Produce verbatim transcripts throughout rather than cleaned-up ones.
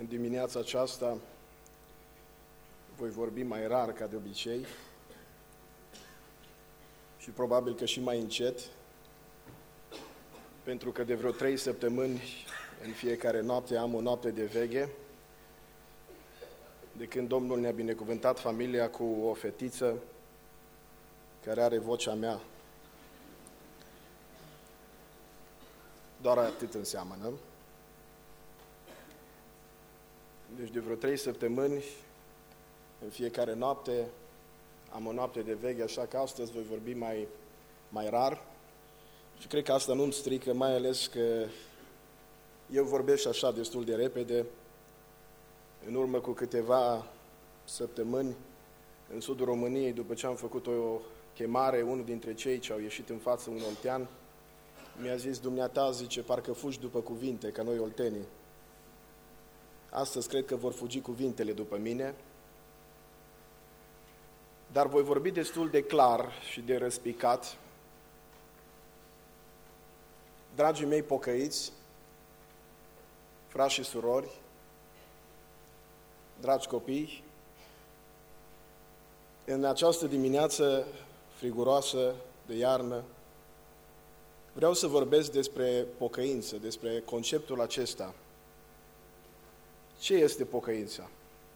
dimineața aceasta voi vorbi mai rar ca de obicei și probabil că și mai încet, pentru că de vreo trei săptămâni în fiecare noapte am o noapte de veghe, de când Domnul ne-a binecuvântat familia cu o fetiță care are vocea mea. Doar atât înseamnă. Deci de vreo trei săptămâni, în fiecare noapte, am o noapte de veghe, așa că astăzi voi vorbi mai, mai rar. Și cred că asta nu-mi strică, mai ales că eu vorbesc așa destul de repede. În urmă cu câteva săptămâni, în sudul României, după ce am făcut o chemare, unul dintre cei ce au ieșit în față, un oltean, mi-a zis: dumneata, zice, parcă fugi după cuvinte, ca noi oltenii. Astăzi cred că vor fugi cuvintele după mine, dar voi vorbi destul de clar și de răspicat. Dragii mei pocăiți, frați și surori, dragi copii, în această dimineață friguroasă de iarnă, vreau să vorbesc despre pocăință, despre conceptul acesta. Ce este pocăința?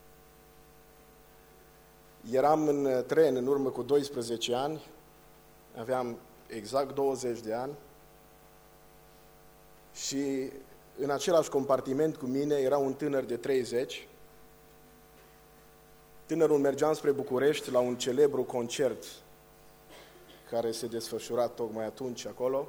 Eram în tren în urmă cu doisprezece ani, aveam exact douăzeci de ani și în același compartiment cu mine era un tânăr de treizeci. Tânărul mergea spre București la un celebru concert care se desfășura tocmai atunci acolo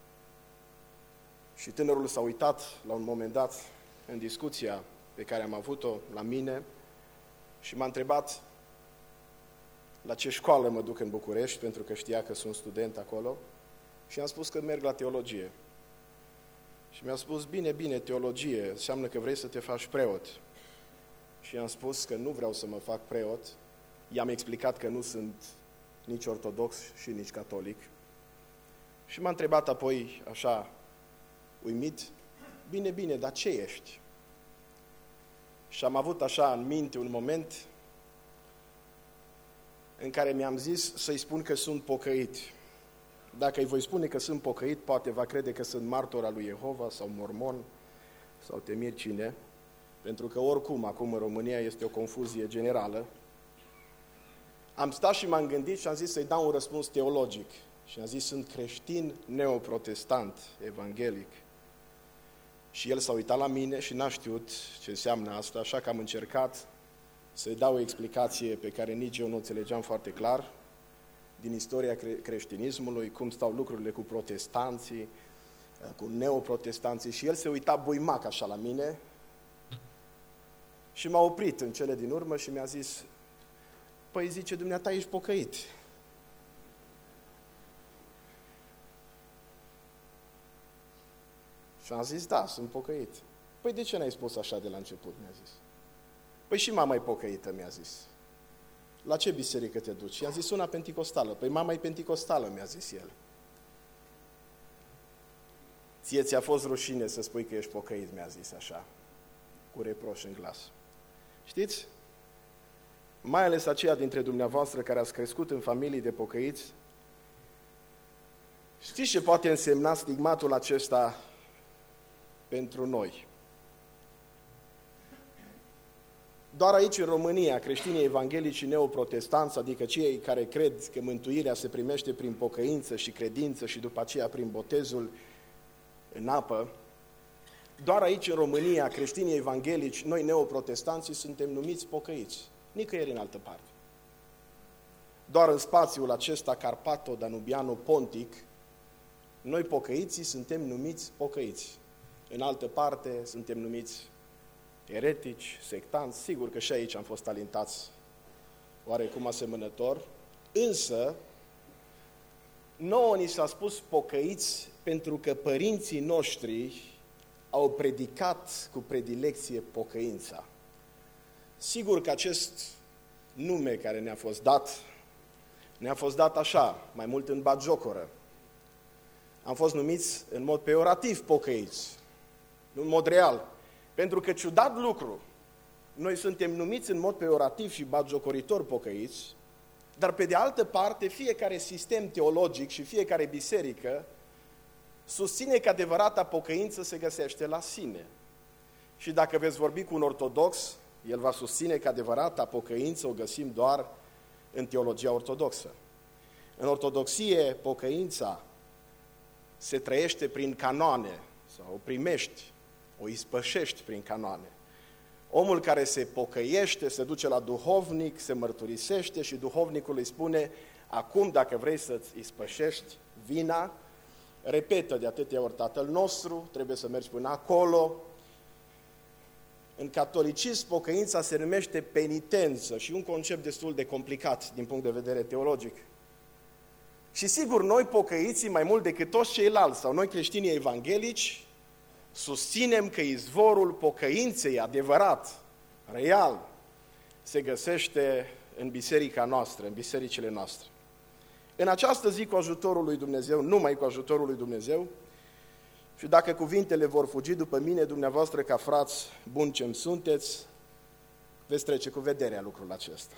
și tânărul s-a uitat la un moment dat în discuția pe care am avut-o la mine și m-a întrebat la ce școală mă duc în București, pentru că știa că sunt student acolo, și am spus că merg la teologie. Și mi-a spus: bine, bine, teologie, înseamnă că vrei să te faci preot. Și am spus că nu vreau să mă fac preot. I-am explicat că nu sunt nici ortodox și nici catolic. Și m-a întrebat apoi, așa, uimit: bine, bine, dar ce ești? Și am avut așa în minte un moment în care mi-am zis să-i spun că sunt pocăit. Dacă îi voi spune că sunt pocăit, poate va crede că sunt martor al lui Jehova sau mormon sau temir cine, pentru că oricum acum în România este o confuzie generală. Am stat și m-am gândit și am zis să-i dau un răspuns teologic. Și am zis: sunt creștin neoprotestant, evanghelic. Și el s-a uitat la mine și n-a știut ce înseamnă asta, așa că am încercat să-i dau o explicație pe care nici eu nu înțelegeam foarte clar, din istoria cre- creștinismului, cum stau lucrurile cu protestanții, cu neoprotestanții, și el se uita buimac așa la mine și m-a oprit în cele din urmă și mi-a zis: păi, zice, dumneata, ești pocăit. Și am zis: da, sunt pocăit. Păi de ce n-ai spus așa de la început, mi-a zis. Păi și mama e pocăită, mi-a zis. La ce biserică te duci? I-am zis: una penticostală. Păi mama e penticostală, mi-a zis el. Ție ți-a fost rușine să spui că ești pocăit, mi-a zis așa, cu reproș în glas. Știți? Mai ales aceia dintre dumneavoastră care ați crescut în familii de pocăiți, știți ce poate însemna stigmatul acesta pentru noi? Doar aici, în România, creștinii evanghelici și neoprotestanți, adică cei care cred că mântuirea se primește prin pocăință și credință și după aceea prin botezul în apă, doar aici, în România, creștinii evanghelici, noi neoprotestanții, suntem numiți pocăiți. Nicăieri în altă parte. Doar în spațiul acesta carpato-danubiano-pontic, noi pocăiții suntem numiți pocăiți. În altă parte suntem numiți eretici, sectanți. Sigur că și aici am fost alинtați oarecum asemănător, însă nouă ni s-a spus pocăiți pentru că părinții noștri au predicat cu predilecție pocăința. Sigur că acest nume care ne-a fost dat, ne-a fost dat așa, mai mult în batjocoră. Am fost numiți în mod peorativ pocăiți, nu în mod real. Pentru că, ciudat lucru, noi suntem numiți în mod peorativ și batjocoritor pocăiți, dar pe de altă parte, fiecare sistem teologic și fiecare biserică susține că adevărata pocăință se găsește la sine. Și dacă veți vorbi cu un ortodox, el va susține că adevărata pocăință o găsim doar în teologia ortodoxă. În ortodoxie, pocăința se trăiește prin canoane, sau o primești, o ispășești prin canoane. Omul care se pocăiește, se duce la duhovnic, se mărturisește și duhovnicul îi spune: acum, dacă vrei să-ți ispășești vina, repetă de atâtea ori Tatăl nostru, trebuie să mergi până acolo. În catolicism, pocăința se numește penitență și un concept destul de complicat din punct de vedere teologic. Și sigur, noi pocăiții, mai mult decât toți ceilalți, sau noi creștinii evanghelici, susținem că izvorul pocăinței adevărat, real, se găsește în biserica noastră, în bisericile noastre. În această zi, cu ajutorul lui Dumnezeu, numai cu ajutorul lui Dumnezeu, și dacă cuvintele vor fugi după mine, dumneavoastră ca frați buni ce-mi sunteți, veți trece cu vederea lucrul acesta.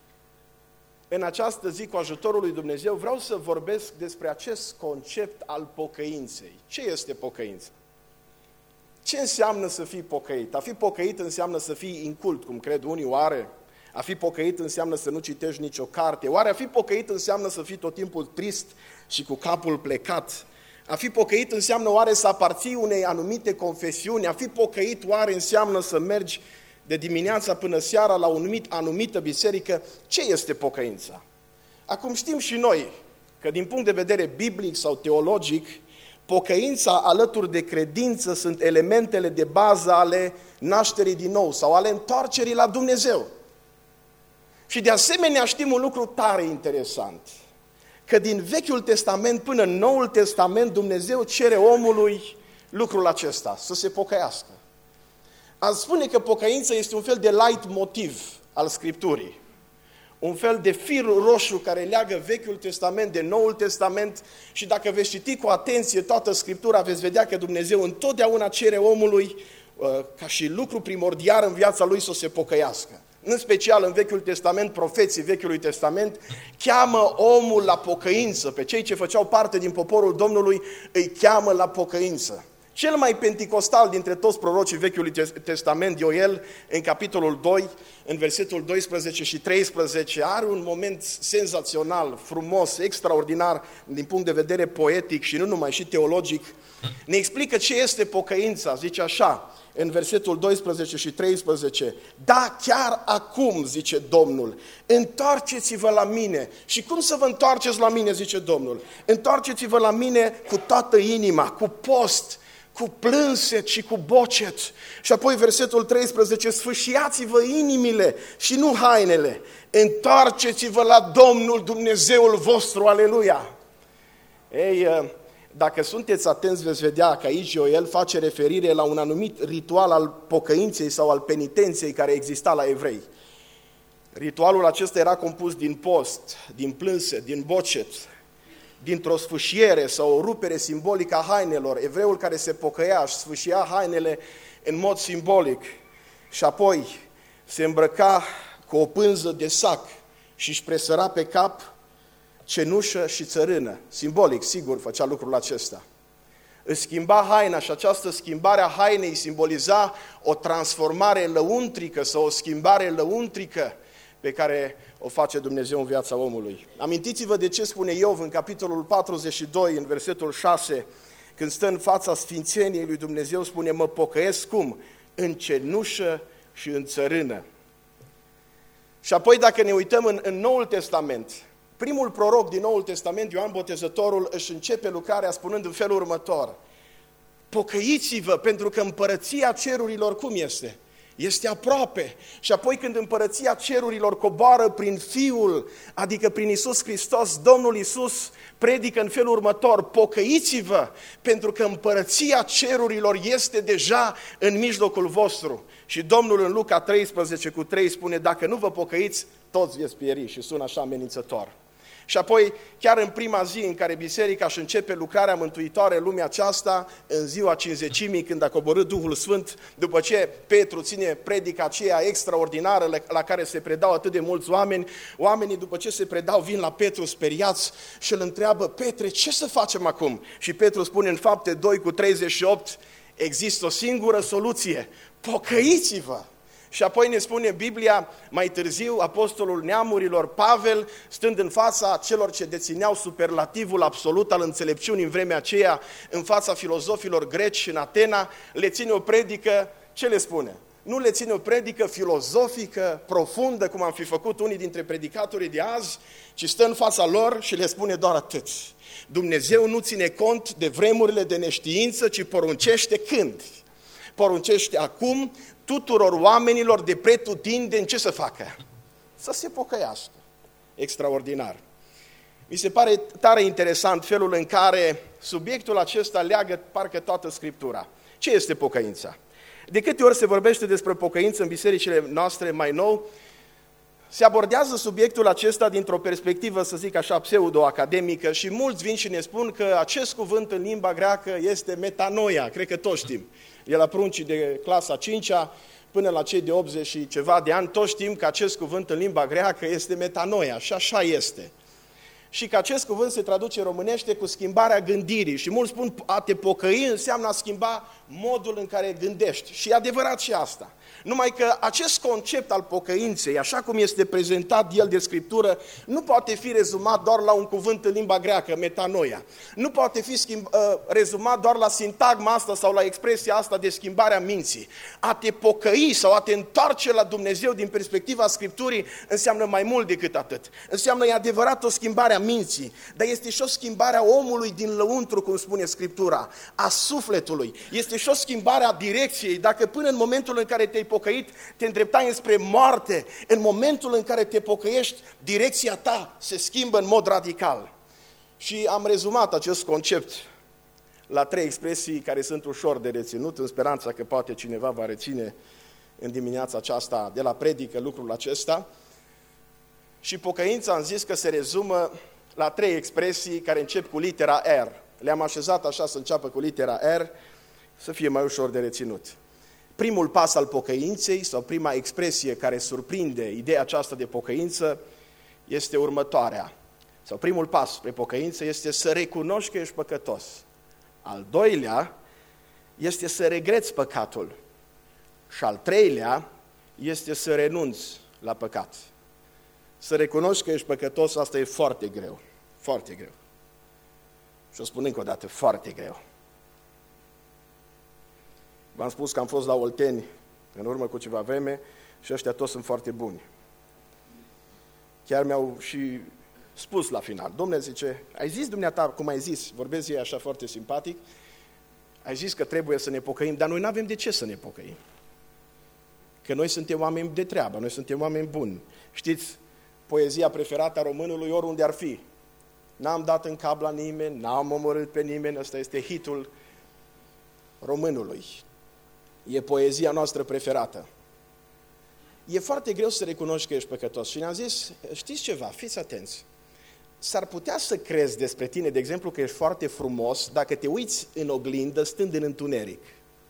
În această zi, cu ajutorul lui Dumnezeu, vreau să vorbesc despre acest concept al pocăinței. Ce este pocăința? Ce înseamnă să fii pocăit? A fi pocăit înseamnă să fii incult, cum cred unii, oare? A fi pocăit înseamnă să nu citești nicio carte. Oare a fi pocăit înseamnă să fii tot timpul trist și cu capul plecat? A fi pocăit înseamnă oare să aparții unei anumite confesiuni? A fi pocăit oare înseamnă să mergi de dimineața până seara la o anumit, anumită biserică? Ce este pocăința? Acum știm și noi că din punct de vedere biblic sau teologic, pocăința alături de credință sunt elementele de bază ale nașterii din nou sau ale întoarcerii la Dumnezeu. Și de asemenea știm un lucru tare interesant, că din Vechiul Testament până în Noul Testament Dumnezeu cere omului lucrul acesta, să se pocăiască. Aș spune că pocăința este un fel de light motiv al Scripturii, un fel de fir roșu care leagă Vechiul Testament de Noul Testament și dacă veți citi cu atenție toată Scriptura, veți vedea că Dumnezeu întotdeauna cere omului ca și lucru primordial în viața lui să se pocăiască. În special în Vechiul Testament, profeții Vechiului Testament cheamă omul la pocăință, pe cei ce făceau parte din poporul Domnului îi cheamă la pocăință. Cel mai penticostal dintre toți prorocii Vechiului Testament, Ioel, în capitolul doi, în versetul doisprezece și treisprezece, are un moment senzațional, frumos, extraordinar din punct de vedere poetic și nu numai și teologic. Ne explică ce este pocăința, zice așa, în versetul doisprezece și treisprezece, da, chiar acum, zice Domnul, întoarceți-vă la mine. Și cum să vă întoarceți la mine, zice Domnul? Întoarceți-vă la mine cu toată inima, cu post, cu plânset și cu bocet. Și apoi versetul treisprezece, sfâșiați-vă inimile și nu hainele. Întoarceți-vă la Domnul Dumnezeul vostru, aleluia! Ei, dacă sunteți atenți, veți vedea că aici Ioel face referire la un anumit ritual al pocăinței sau al penitenței care exista la evrei. Ritualul acesta era compus din post, din plânset, din bocet, dintr-o sfâșiere sau o rupere simbolică a hainelor. Evreul care se pocăia își sfâșia hainele în mod simbolic și apoi se îmbrăca cu o pânză de sac și își presăra pe cap cenușă și țărână. Simbolic, sigur, făcea lucrul acesta. Își schimba haina și această schimbare a hainei simboliza o transformare lăuntrică sau o schimbare lăuntrică pe care o face Dumnezeu în viața omului. Amintiți-vă de ce spune Iov în capitolul patruzeci și doi, în versetul șase, când stă în fața sfințeniei lui Dumnezeu, spune, mă pocăiesc cum? În cenușă și în țărână. Și apoi dacă ne uităm în, în Noul Testament, primul proroc din Noul Testament, Ioan Botezătorul, își începe lucrarea spunând în felul următor, pocăiți-vă pentru că împărăția cerurilor cum este? Este aproape. Și apoi când împărăția cerurilor coboară prin Fiul, adică prin Iisus Hristos, Domnul Iisus predică în felul următor, pocăiți-vă pentru că împărăția cerurilor este deja în mijlocul vostru. Și Domnul în Luca treisprezece cu trei spune, dacă nu vă pocăiți, toți veți pieri și sună așa amenințător. Și apoi, chiar în prima zi în care biserica își începe lucrarea mântuitoare în lumea aceasta, în ziua Cincizecimii, când a coborât Duhul Sfânt, după ce Petru ține predica aceea extraordinară la care se predau atât de mulți oameni, oamenii după ce se predau vin la Petru speriați și îl întreabă: Petre, ce să facem acum? Și Petru spune în Fapte doi cu treizeci și opt, există o singură soluție: pocăiți-vă! Și apoi ne spune Biblia, mai târziu, apostolul neamurilor Pavel, stând în fața celor ce dețineau superlativul absolut al înțelepciunii în vremea aceea, în fața filozofilor greci în Atena, le ține o predică, ce le spune? Nu le ține o predică filozofică, profundă, cum am fi făcut unii dintre predicatorii de azi, ci stă în fața lor și le spune doar atât: Dumnezeu nu ține cont de vremurile de neștiință, ci poruncește când? Poruncește acum tuturor oamenilor de pretutindeni ce să facă? Să se pocăiască. Extraordinar. Mi se pare tare interesant felul în care subiectul acesta leagă parcă toată Scriptura. Ce este pocăința? De câte ori se vorbește despre pocăință în bisericile noastre mai nou, se abordează subiectul acesta dintr-o perspectivă, să zic așa, pseudo-academică și mulți vin și ne spun că acest cuvânt în limba greacă este metanoia, cred că toți știm. De la pruncii de clasa a cincea până la cei de optzeci și ceva de ani, toți știm că acest cuvânt în limba greacă este metanoia și așa este. Și că acest cuvânt se traduce în românește cu schimbarea gândirii și mulți spun a te pocăi înseamnă a schimba modul în care gândești și e adevărat și asta. Numai că acest concept al pocăinței, așa cum este prezentat el de Scriptură, nu poate fi rezumat doar la un cuvânt în limba greacă, metanoia. Nu poate fi schimb, uh, rezumat doar la sintagma asta sau la expresia asta de schimbarea minții. A te pocăi sau a te întoarce la Dumnezeu din perspectiva Scripturii înseamnă mai mult decât atât. Înseamnă, e adevărat, o schimbare a minții, dar este și o schimbare a omului din lăuntru, cum spune Scriptura, a sufletului. Este și o schimbare a direcției. Dacă până în momentul în care te-ai pocăit, te îndreptai înspre moarte, în momentul în care te pocăiești, direcția ta se schimbă în mod radical. Și am rezumat acest concept la trei expresii care sunt ușor de reținut, în speranța că poate cineva va reține în dimineața aceasta de la predică lucrul acesta. Și pocăința am zis că se rezumă la trei expresii care încep cu litera R. Le-am așezat așa să înceapă cu litera R, să fie mai ușor de reținut. Primul pas al pocăinței, sau prima expresie care surprinde ideea aceasta de pocăință, este următoarea. Sau primul pas spre pocăință este să recunoști că ești păcătos. Al doilea este să regreți păcatul. Și al treilea este să renunți la păcat. Să recunoști că ești păcătos, asta e foarte greu. Foarte greu. Și o spun încă o dată, foarte greu. V-am spus că am fost la Olteni în urmă cu ceva vreme și ăștia toți sunt foarte buni. Chiar mi-au și spus la final: Dom'le, zice, ai zis dumneata, cum ai zis, vorbesc ei așa foarte simpatic, ai zis că trebuie să ne pocăim, dar noi nu avem de ce să ne pocăim. Că noi suntem oameni de treabă, noi suntem oameni buni. Știți, poezia preferată a românului oriunde ar fi. N-am dat în cap la nimeni, n-am omorât pe nimeni, ăsta este hitul românului. E poezia noastră preferată. E foarte greu să recunoști că ești păcătos. Și ne-am zis, știți ceva, fiți atenți. S-ar putea să crezi despre tine, de exemplu, că ești foarte frumos dacă te uiți în oglindă stând în întuneric.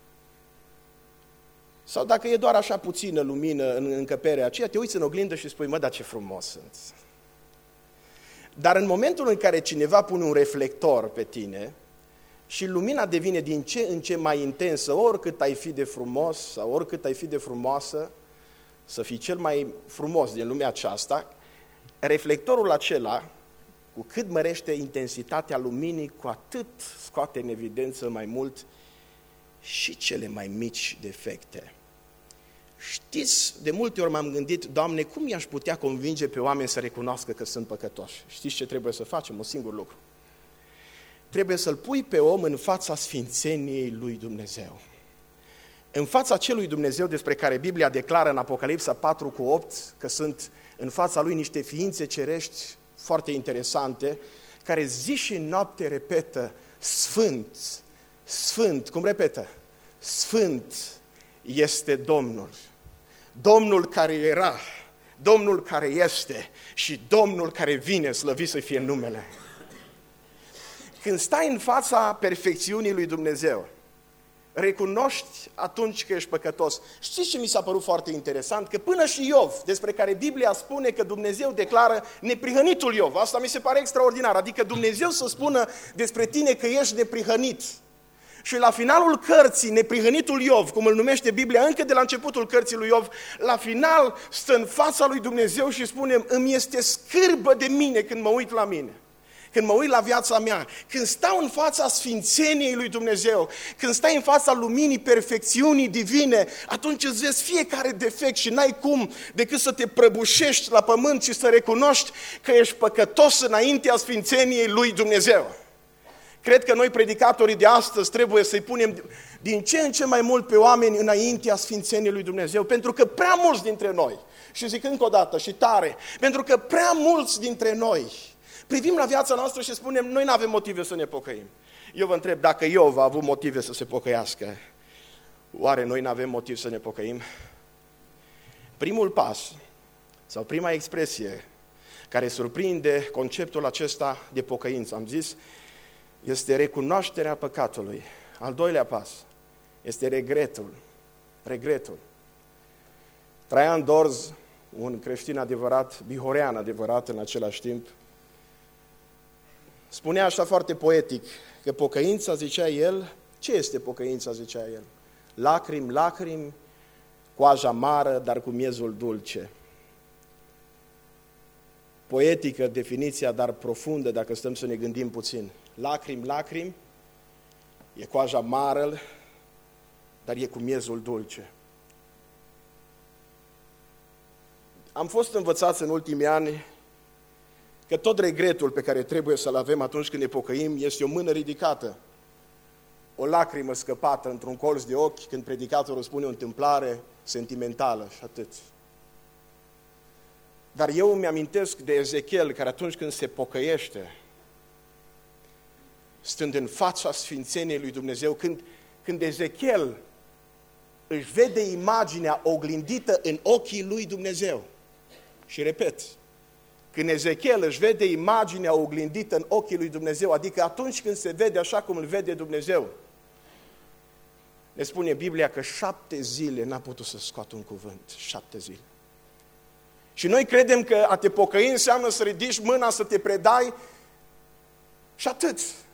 Sau dacă e doar așa puțină lumină în încăperea aceea, te uiți în oglindă și spui: mă, dar ce frumos sunt. Dar în momentul în care cineva pune un reflector pe tine și lumina devine din ce în ce mai intensă, oricât ai fi de frumos sau oricât ai fi de frumoasă, să fii cel mai frumos din lumea aceasta, reflectorul acela, cu cât mărește intensitatea luminii, cu atât scoate în evidență mai mult și cele mai mici defecte. Știți, de multe ori m-am gândit: Doamne, cum i-aș putea convinge pe oameni să recunoască că sunt păcătoși? Știți ce trebuie să facem? Un singur lucru. Trebuie să-l pui pe om în fața sfințeniei lui Dumnezeu. În fața acelui Dumnezeu despre care Biblia declară în Apocalipsa patru cu opt că sunt în fața lui niște ființe cerești foarte interesante, care zi și noapte repetă: Sfânt, Sfânt, cum repetă? Sfânt este Domnul. Domnul care era, Domnul care este și Domnul care vine, slăvit să fie numele. Când stai în fața perfecțiunii lui Dumnezeu, recunoști atunci că ești păcătos. Știți ce mi s-a părut foarte interesant? Că până și Iov, despre care Biblia spune că Dumnezeu declară neprihănitul Iov, asta mi se pare extraordinar, adică Dumnezeu să spună despre tine că ești neprihănit. Și la finalul cărții, neprihănitul Iov, cum îl numește Biblia, încă de la începutul cărții lui Iov, la final stă în fața lui Dumnezeu și spune: îmi este scârbă de mine când mă uit la mine. Când mă uit la viața mea, când stau în fața sfințeniei lui Dumnezeu, când stai în fața luminii perfecțiunii divine, atunci îți vezi fiecare defect și n-ai cum decât să te prăbușești la pământ și să recunoști că ești păcătos înaintea sfințeniei lui Dumnezeu. Cred că noi, predicatorii de astăzi, trebuie să-i punem din ce în ce mai mult pe oameni înaintea sfințeniei lui Dumnezeu, pentru că prea mulți dintre noi, și zic încă o dată și tare, pentru că prea mulți dintre noi privim la viața noastră și spunem: noi nu avem motive să ne pocăim. Eu vă întreb, dacă Iov a avut motive să se pocăiască, oare noi nu avem motiv să ne pocăim? Primul pas, sau prima expresie care surprinde conceptul acesta de pocăință, am zis, este recunoașterea păcatului. Al doilea pas este regretul. Regretul. Traian Dorz, un creștin adevărat, bihorean adevărat în același timp, spunea așa foarte poetic că pocăința, zicea el, ce este pocăința, zicea el? Lacrimi, lacrimi, coaja amară, dar cu miezul dulce. Poetică definiția, dar profundă, dacă stăm să ne gândim puțin. Lacrimi, lacrimi, e coaja amară, dar e cu miezul dulce. Am fost învățați în ultimii ani că tot regretul pe care trebuie să-l avem atunci când ne pocăim este o mână ridicată, o lacrimă scăpată într-un colț de ochi când predicatorul spune o întâmplare sentimentală și atât. Dar eu îmi amintesc de Ezechiel, care atunci când se pocăiește, stând în fața sfințeniei lui Dumnezeu, când, când Ezechiel își vede imaginea oglindită în ochii lui Dumnezeu. Și repet, când Ezechiel își vede imaginea oglindită în ochii lui Dumnezeu, adică atunci când se vede așa cum îl vede Dumnezeu, ne spune Biblia că șapte zile n-a putut să scoată un cuvânt. Șapte zile. Și noi credem că a te pocăi înseamnă să ridici mâna, să te predai și atât.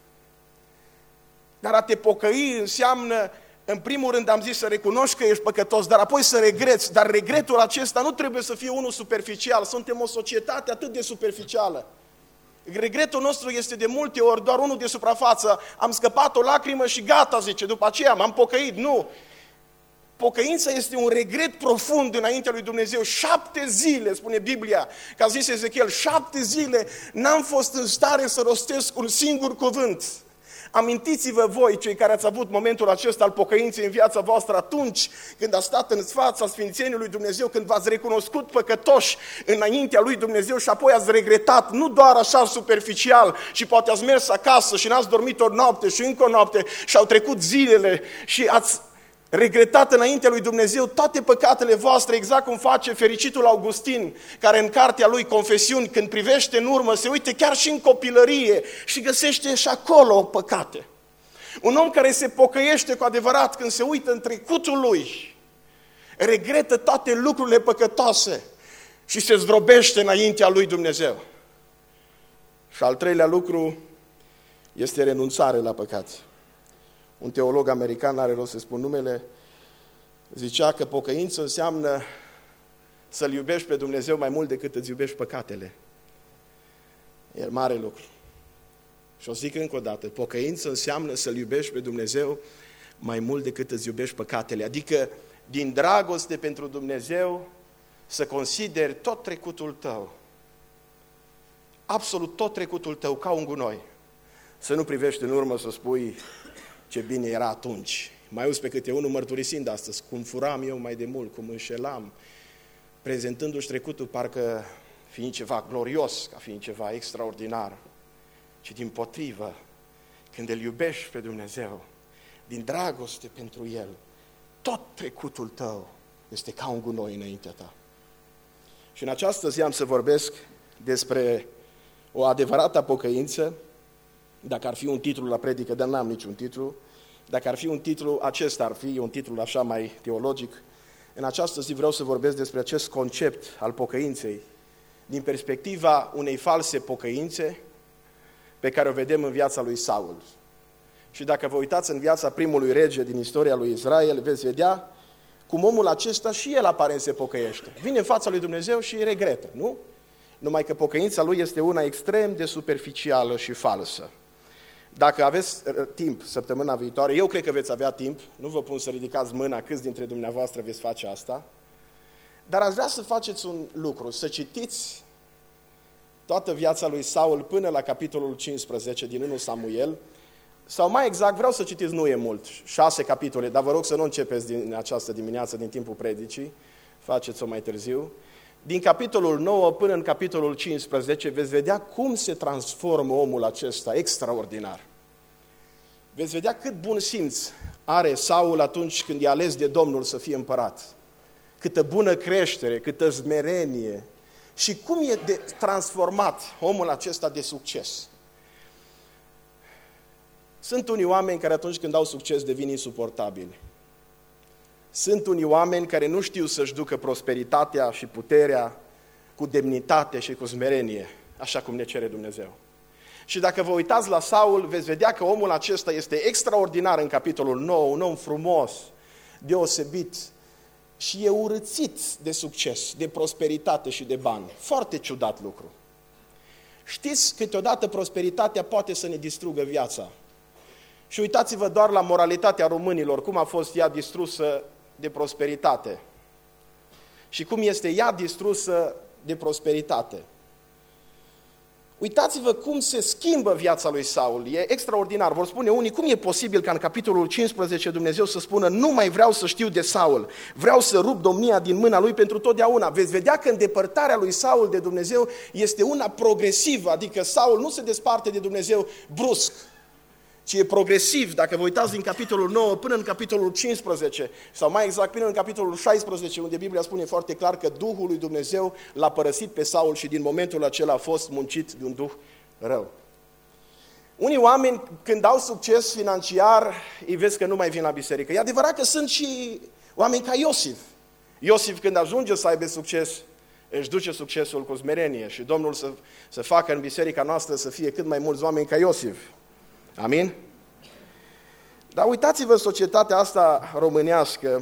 Dar a te pocăi înseamnă, în primul rând am zis, să recunoști că ești păcătos, dar apoi să regreți. Dar regretul acesta nu trebuie să fie unul superficial. Suntem o societate atât de superficială. Regretul nostru este de multe ori doar unul de suprafață. Am scăpat o lacrimă și gata, zice, după aceea m-am pocăit. Nu! Pocăința este un regret profund înaintea lui Dumnezeu. Șapte zile, spune Biblia, că a zis Ezechiel, șapte zile n-am fost în stare să rostesc un singur cuvânt. Amintiți-vă voi, cei care ați avut momentul acesta al pocăinței în viața voastră, atunci când ați stat în fața sfințeniei lui Dumnezeu, când v-ați recunoscut păcătoși înaintea lui Dumnezeu și apoi ați regretat, nu doar așa superficial, și poate ați mers acasă și n-ați dormit o noapte și încă o noapte și au trecut zilele și ați regretat înaintea lui Dumnezeu toate păcatele voastre, exact cum face fericitul Augustin, care în cartea lui Confesiuni, când privește în urmă, se uite chiar și în copilărie și găsește și acolo păcate. Un om care se pocăiește cu adevărat, când se uită în trecutul lui, regretă toate lucrurile păcătoase și se zdrobește înaintea lui Dumnezeu. Și al treilea lucru este renunțare la păcat. Un teolog american, n-are rost să spun numele, zicea că pocăință înseamnă să-L iubești pe Dumnezeu mai mult decât îți iubești păcatele. E mare lucru. Și o zic încă o dată, pocăință înseamnă să-L iubești pe Dumnezeu mai mult decât îți iubești păcatele. Adică, din dragoste pentru Dumnezeu, să consideri tot trecutul tău, absolut tot trecutul tău, ca un gunoi. Să nu privești în urmă să spui ce bine era atunci. Mai auzi pe câte unul mărturisind astăzi, cum furam eu mai de mult, cum înșelam, prezentându-și trecutul parcă fiind ceva glorios, ca fiind ceva extraordinar, ci dimpotrivă, când îl iubești pe Dumnezeu, din dragoste pentru El, tot trecutul tău este ca un gunoi înaintea ta. Și în această zi am să vorbesc despre o adevărată pocăință. Dacă ar fi un titlu la predică, dar n-am niciun titlu. Dacă ar fi un titlu, acesta ar fi un titlu așa mai teologic. În această zi vreau să vorbesc despre acest concept al pocăinței din perspectiva unei false pocăințe pe care o vedem în viața lui Saul. Și dacă vă uitați în viața primului rege din istoria lui Israel, veți vedea cum omul acesta și el aparent se pocăiește. Vine în fața lui Dumnezeu și regretă, nu? Numai că pocăința lui este una extrem de superficială și falsă. Dacă aveți timp săptămâna viitoare, eu cred că veți avea timp, nu vă pun să ridicați mâna câți dintre dumneavoastră veți face asta, dar aș vrea să faceți un lucru, să citiți toată viața lui Saul până la capitolul cincisprezece din întâi Samuel, sau mai exact, vreau să citiți, nu e mult, șase capitole, dar vă rog să nu începeți din această dimineață, din timpul predicii, faceți-o mai târziu. Din capitolul nouă până în capitolul cincisprezece veți vedea cum se transformă omul acesta extraordinar. Veți vedea cât bun simț are Saul atunci când e ales de Domnul să fie împărat. Câtă bună creștere, câtă smerenie și cum e de transformat omul acesta de succes. Sunt unii oameni care atunci când au succes devin insuportabili. Sunt unii oameni care nu știu să-și ducă prosperitatea și puterea cu demnitate și cu smerenie, așa cum ne cere Dumnezeu. Și dacă vă uitați la Saul, veți vedea că omul acesta este extraordinar în capitolul nouă, un om frumos, deosebit și e urâțit de succes, de prosperitate și de bani. Foarte ciudat lucru. Știți, câteodată prosperitatea poate să ne distrugă viața. Și uitați-vă doar la moralitatea românilor, cum a fost ea distrusă de prosperitate și cum este ea distrusă de prosperitate. Uitați-vă cum se schimbă viața lui Saul, e extraordinar. Vor spune unii, cum e posibil ca în capitolul cincisprezece Dumnezeu să spună nu mai vreau să știu de Saul, vreau să rup domnia din mâna lui pentru totdeauna. Veți vedea că îndepărtarea lui Saul de Dumnezeu este una progresivă, adică Saul nu se desparte de Dumnezeu brusc, ci e progresiv. Dacă vă uitați din capitolul nouă până în capitolul cincisprezece, sau mai exact până în capitolul șaisprezece, unde Biblia spune foarte clar că Duhul lui Dumnezeu l-a părăsit pe Saul și din momentul acela a fost muncit de un duh rău. Unii oameni, când au succes financiar, îi vezi că nu mai vin la biserică. E adevărat că sunt și oameni ca Iosif. Iosif, când ajunge să aibă succes, își duce succesul cu smerenie și Domnul să, să facă în biserica noastră să fie cât mai mulți oameni ca Iosif. Amin? Dar uitați-vă în societatea asta românească,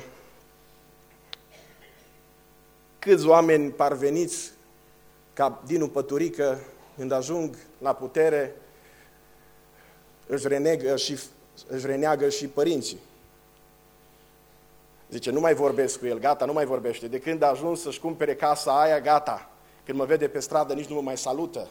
câți oameni parveniți ca Dinu Păturică, când ajung la putere, își, renegă și, își reneagă și părinții. Zice, nu mai vorbesc cu el, gata, nu mai vorbește. De când a ajuns să-și cumpere casa aia, gata. Când mă vede pe stradă, nici nu mă mai salută.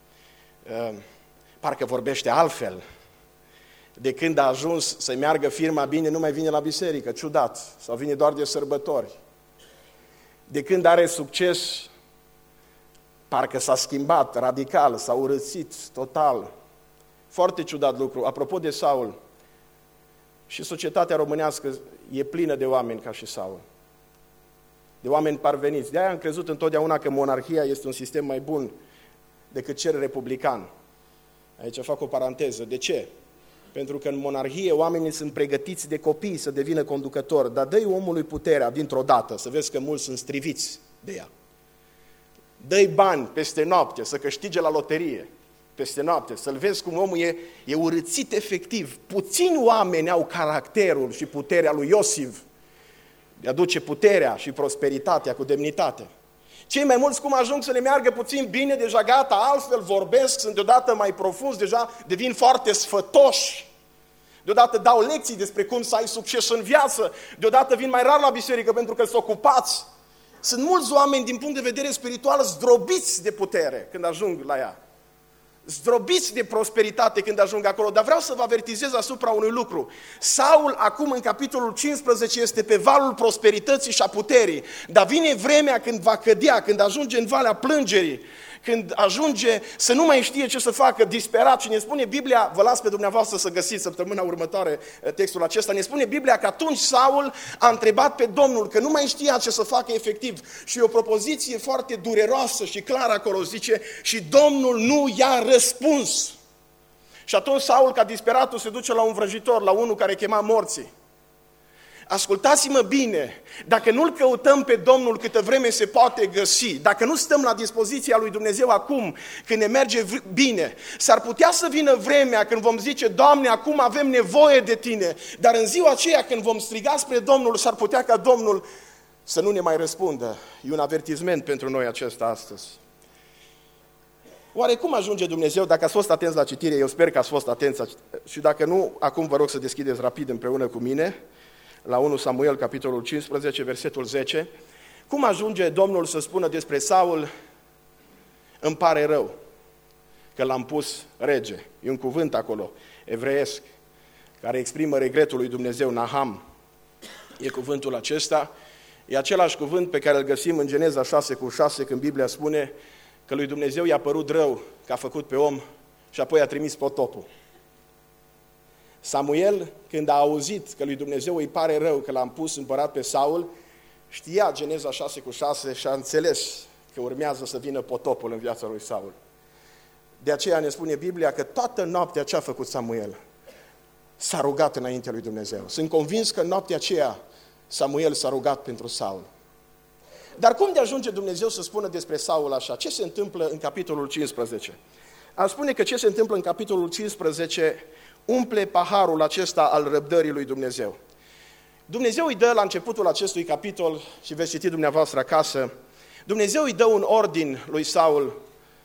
Parcă vorbește altfel. De când a ajuns să meargă firma bine, nu mai vine la biserică, ciudat, sau vine doar de sărbători. De când are succes, parcă s-a schimbat radical, s-a urățit total. Foarte ciudat lucru. Apropo de Saul, și societatea românească e plină de oameni ca și Saul. De oameni parveniți. De aia am crezut întotdeauna că monarhia este un sistem mai bun decât cel republican. Aici fac o paranteză. De ce? Pentru că în monarhie oamenii sunt pregătiți de copii să devină conducători, dar dă-i omului puterea dintr-o dată, să vezi că mulți sunt striviți de ea. Dă-i bani peste noapte, să câștige la loterie peste noapte, să-l vezi cum omul e, e urâțit efectiv. Puțini oameni au caracterul și puterea lui Iosif de a duce puterea și prosperitatea cu demnitate. Cei mai mulți cum ajung să le meargă puțin bine, deja gata, altfel vorbesc, sunt deodată mai profunzi, deja devin foarte sfătoși. Deodată dau lecții despre cum să ai succes în viață, deodată vin mai rar la biserică pentru că sunt ocupați. Sunt mulți oameni din punct de vedere spiritual zdrobiți de putere când ajung la ea. Zdrobiți de prosperitate când ajung acolo, dar vreau să vă avertizez asupra unui lucru. Saul acum în capitolul cincisprezece este pe valul prosperității și a puterii, dar vine vremea când va cădea, când ajunge în valea plângerii, când ajunge să nu mai știe ce să facă, disperat, și ne spune Biblia, vă las pe dumneavoastră să găsiți săptămâna următoare textul acesta, ne spune Biblia că atunci Saul a întrebat pe Domnul, că nu mai știa ce să facă efectiv, și e o propoziție foarte dureroasă și clară acolo, zice, și Domnul nu i-a răspuns. Și atunci Saul, ca disperatul, se duce la un vrăjitor, la unul care chema morții. Ascultați-mă bine, dacă nu-L căutăm pe Domnul câtă vreme se poate găsi, dacă nu stăm la dispoziția lui Dumnezeu acum, când ne merge bine, s-ar putea să vină vremea când vom zice, Doamne, acum avem nevoie de Tine, dar în ziua aceea când vom striga spre Domnul, s-ar putea ca Domnul să nu ne mai răspundă. E un avertisment pentru noi acesta astăzi. Oare cum ajunge Dumnezeu? Dacă ați fost atenți la citire, eu sper că ați fost atenți, și dacă nu, acum vă rog să deschideți rapid împreună cu mine, la întâi Samuel, capitolul cincisprezece, versetul zece, cum ajunge Domnul să spună despre Saul, îmi pare rău că l-am pus rege. E un cuvânt acolo, evreiesc, care exprimă regretul lui Dumnezeu, Naham. E cuvântul acesta, e același cuvânt pe care îl găsim în Geneza șase cu șase, când Biblia spune că lui Dumnezeu i-a părut rău că a făcut pe om și apoi a trimis potopul. Samuel, când a auzit că lui Dumnezeu îi pare rău că l-am pus împărat pe Saul, știa Geneza șase cu șase și a înțeles că urmează să vină potopul în viața lui Saul. De aceea ne spune Biblia că toată noaptea ce a făcut Samuel s-a rugat înaintea lui Dumnezeu. Sunt convins că în noaptea aceea Samuel s-a rugat pentru Saul. Dar cum de ajunge Dumnezeu să spună despre Saul așa? Ce se întâmplă în capitolul cincisprezece? Aș spune că ce se întâmplă în capitolul cincisprezece umple paharul acesta al răbdării lui Dumnezeu. Dumnezeu îi dă la începutul acestui capitol, și veți citi dumneavoastră acasă, Dumnezeu îi dă un ordin lui Saul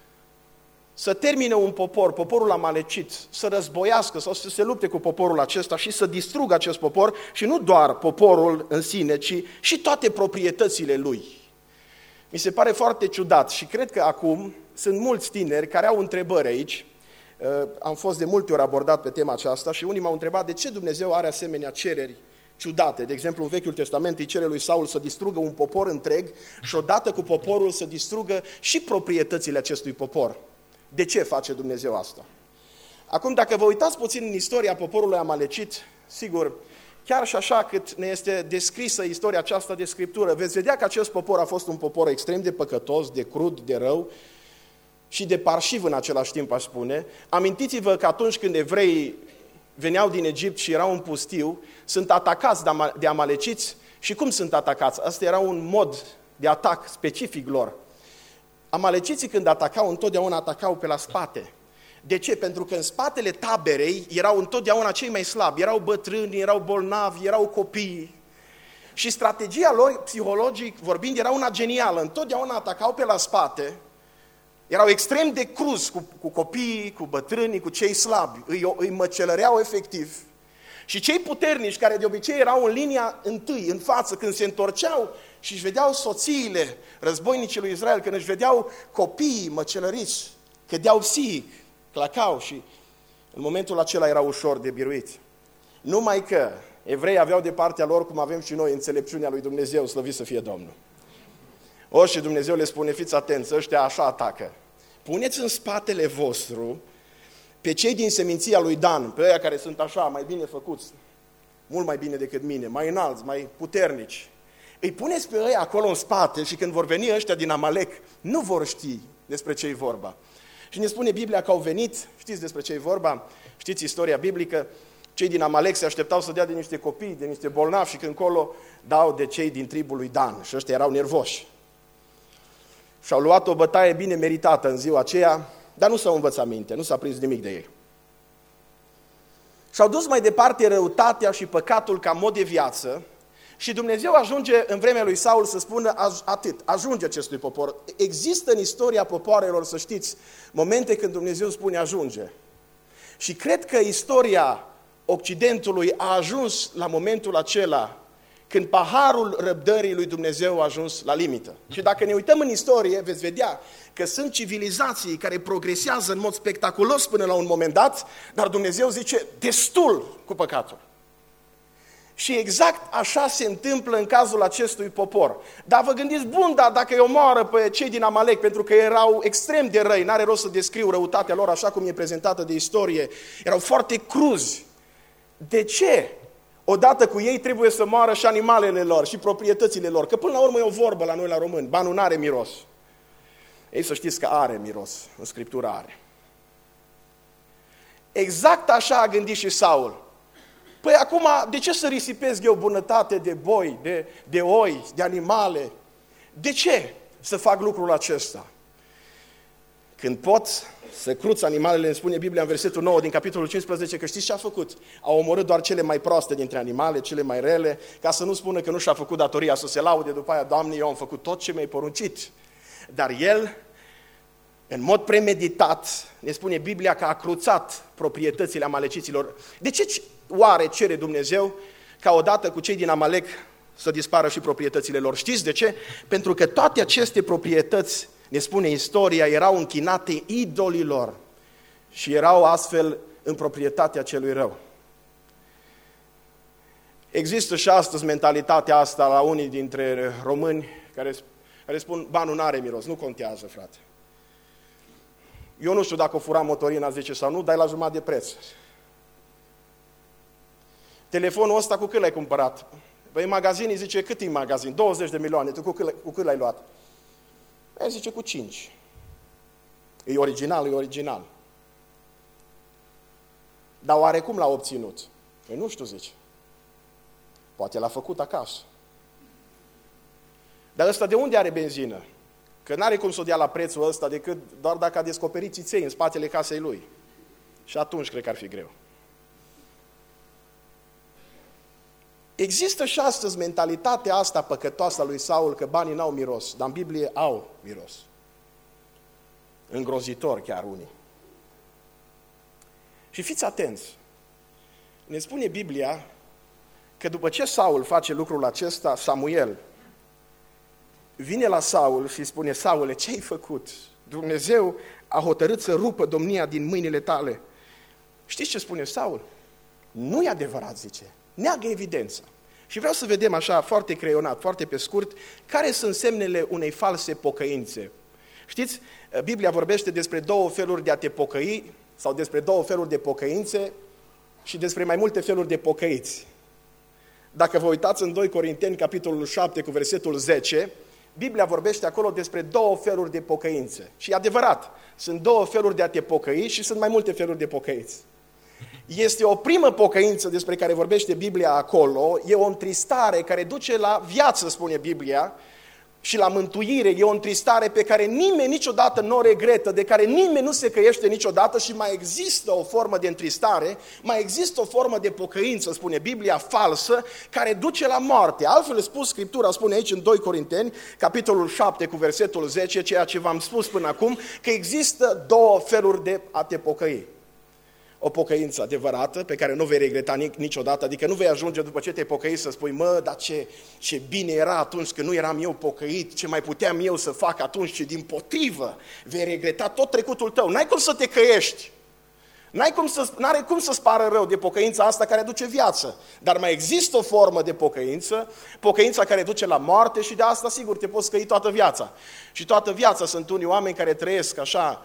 să termine un popor, poporul amalecit, să războiască sau să se lupte cu poporul acesta și să distrugă acest popor, și nu doar poporul în sine, ci și toate proprietățile lui. Mi se pare foarte ciudat și cred că acum sunt mulți tineri care au întrebări aici. Am fost de multe ori abordat pe tema aceasta și unii m-au întrebat de ce Dumnezeu are asemenea cereri ciudate. De exemplu, în Vechiul Testament îi cere lui Saul să distrugă un popor întreg și odată cu poporul să distrugă și proprietățile acestui popor. De ce face Dumnezeu asta? Acum, dacă vă uitați puțin în istoria poporului amalecit, sigur, chiar și așa cât ne este descrisă istoria aceasta de Scriptură, veți vedea că acest popor a fost un popor extrem de păcătos, de crud, de rău și de parșiv în același timp, aș spune. Amintiți-vă că atunci când evreii veneau din Egipt și erau în pustiu, sunt atacați de amaleciți. Și cum sunt atacați? Asta era un mod de atac specific lor. Amaleciții când atacau, întotdeauna atacau pe la spate. De ce? Pentru că în spatele taberei erau întotdeauna cei mai slabi, erau bătrâni, erau bolnavi, erau copii. Și strategia lor, psihologic vorbind, era una genială. Întotdeauna atacau pe la spate, erau extrem de cruzi cu, cu copiii, cu bătrânii, cu cei slabi, îi, îi măcelăreau efectiv. Și cei puternici, care de obicei erau în linia întâi, în față, când se întorceau și își vedeau soțiile, războinicii lui Israel, când își vedeau copiii măcelăriți, cădeau psihic, clacau și în momentul acela era ușor de biruit. Numai că evreii aveau de partea lor, cum avem și noi, înțelepciunea lui Dumnezeu, slăvit să fie Domnul. O, și Dumnezeu le spune, fiți atenți, ăștia așa atacă. Puneți în spatele vostru pe cei din seminția lui Dan, pe ăia care sunt așa, mai bine făcuți, mult mai bine decât mine, mai înalți, mai puternici. Îi puneți pe ăia acolo în spate și când vor veni ăștia din Amalec, nu vor ști despre ce-i vorba. Și ne spune Biblia că au venit, știți despre ce-i vorba, știți istoria biblică, cei din Amalec se așteptau să dea de niște copii, de niște bolnavi și când colo dau de cei din tribul lui Dan și ăștia erau nervoși. Și-au luat o bătaie bine meritată în ziua aceea, dar nu s-au învățat minte, nu s-a prins nimic de ei. Și-au dus mai departe răutatea și păcatul ca mod de viață și Dumnezeu ajunge în vremea lui Saul să spună atât, ajunge acestui popor. Există în istoria popoarelor, să știți, momente când Dumnezeu spune ajunge. Și cred că istoria Occidentului a ajuns la momentul acela când paharul răbdării lui Dumnezeu a ajuns la limită. Și dacă ne uităm în istorie, veți vedea că sunt civilizații care progresează în mod spectaculos până la un moment dat, dar Dumnezeu zice, destul cu păcatul. Și exact așa se întâmplă în cazul acestui popor. Dar vă gândiți, bun, dar dacă îi omoară pe cei din Amalek, pentru că erau extrem de răi, n-are rost să descriu răutatea lor așa cum e prezentată de istorie, erau foarte cruzi. De ce? Odată cu ei trebuie să moară și animalele lor și proprietățile lor, că până la urmă e o vorbă la noi la români, banul n-are miros. Ei, să știți că are miros, în Scriptură are. Exact așa a gândit și Saul. Păi acum, de ce să risipesc eu bunătate de boi, de, de oi, de animale? De ce să fac lucrul acesta? Când pot să cruț animalele, îmi spune Biblia în versetul nouă din capitolul cincisprezece, că știți ce a făcut? A omorât doar cele mai proaste dintre animale, cele mai rele, ca să nu spună că nu și-a făcut datoria, să se laude după aia, Doamne, eu am făcut tot ce mi-ai poruncit. Dar el, în mod premeditat, ne spune Biblia că a cruțat proprietățile amaleciților. De ce oare cere Dumnezeu ca odată cu cei din Amalek să dispară și proprietățile lor? Știți de ce? Pentru că toate aceste proprietăți, ne spune istoria, erau închinate idolilor și erau astfel în proprietatea celui rău. Există și astăzi mentalitatea asta la unii dintre români care, care spun, banul n-are miros, nu contează, frate. Eu nu știu dacă o fura motorina, zice sau nu, dai la jumătate de preț. Telefonul ăsta cu cât l-ai cumpărat? Păi magazinii zice, cât e magazin? douăzeci de milioane, tu cu cât, cu cât l-ai luat? El zice, cu cinci. E original, e original. Dar oare cum l-a obținut? Păi nu știu, zice. Poate l-a făcut acasă. Dar ăsta de unde are benzină? Că n-are cum să o dea la prețul ăsta decât doar dacă a descoperit țiței în spatele casei lui. Și atunci cred că ar fi greu. Există și astăzi mentalitatea asta păcătoasă a lui Saul că banii n-au miros, dar în Biblie au miros. Îngrozitor chiar unii. Și fiți atenți, ne spune Biblia că după ce Saul face lucrul acesta, Samuel vine la Saul și spune, Saule, ce ai făcut? Dumnezeu a hotărât să rupă domnia din mâinile tale. Știți ce spune Saul? Nu e adevărat, zice. Neagă evidența. Și vreau să vedem așa, foarte creionat, foarte pe scurt, care sunt semnele unei false pocăințe. Știți, Biblia vorbește despre două feluri de a te pocăi, sau despre două feluri de pocăințe și despre mai multe feluri de pocăiți. Dacă vă uitați în doi Corinteni, capitolul șapte, cu versetul zece, Biblia vorbește acolo despre două feluri de pocăințe. Și e adevărat, sunt două feluri de a te pocăi și sunt mai multe feluri de pocăiți. Este o primă pocăință despre care vorbește Biblia acolo, e o întristare care duce la viață, spune Biblia, și la mântuire. E o întristare pe care nimeni niciodată nu o regretă, de care nimeni nu se căiește niciodată și mai există o formă de întristare, mai există o formă de pocăință, spune Biblia, falsă, care duce la moarte. Altfel spus, Scriptura spune aici în doi Corinteni, capitolul șapte cu versetul zece, ceea ce v-am spus până acum, că există două feluri de a te pocăi. O pocăință adevărată, pe care nu vei regreta niciodată, adică nu vei ajunge după ce te-ai pocăit să spui, mă, dar ce, ce bine era atunci când nu eram eu pocăit, ce mai puteam eu să fac atunci, ci dimpotrivă, vei regreta tot trecutul tău. N-ai cum să te căiești, n-ai cum să, n-are cum să-ți pară rău de pocăința asta care duce viață, dar mai există o formă de pocăință, pocăința care duce la moarte și de asta, sigur, te poți căi toată viața. Și toată viața sunt unii oameni care trăiesc așa,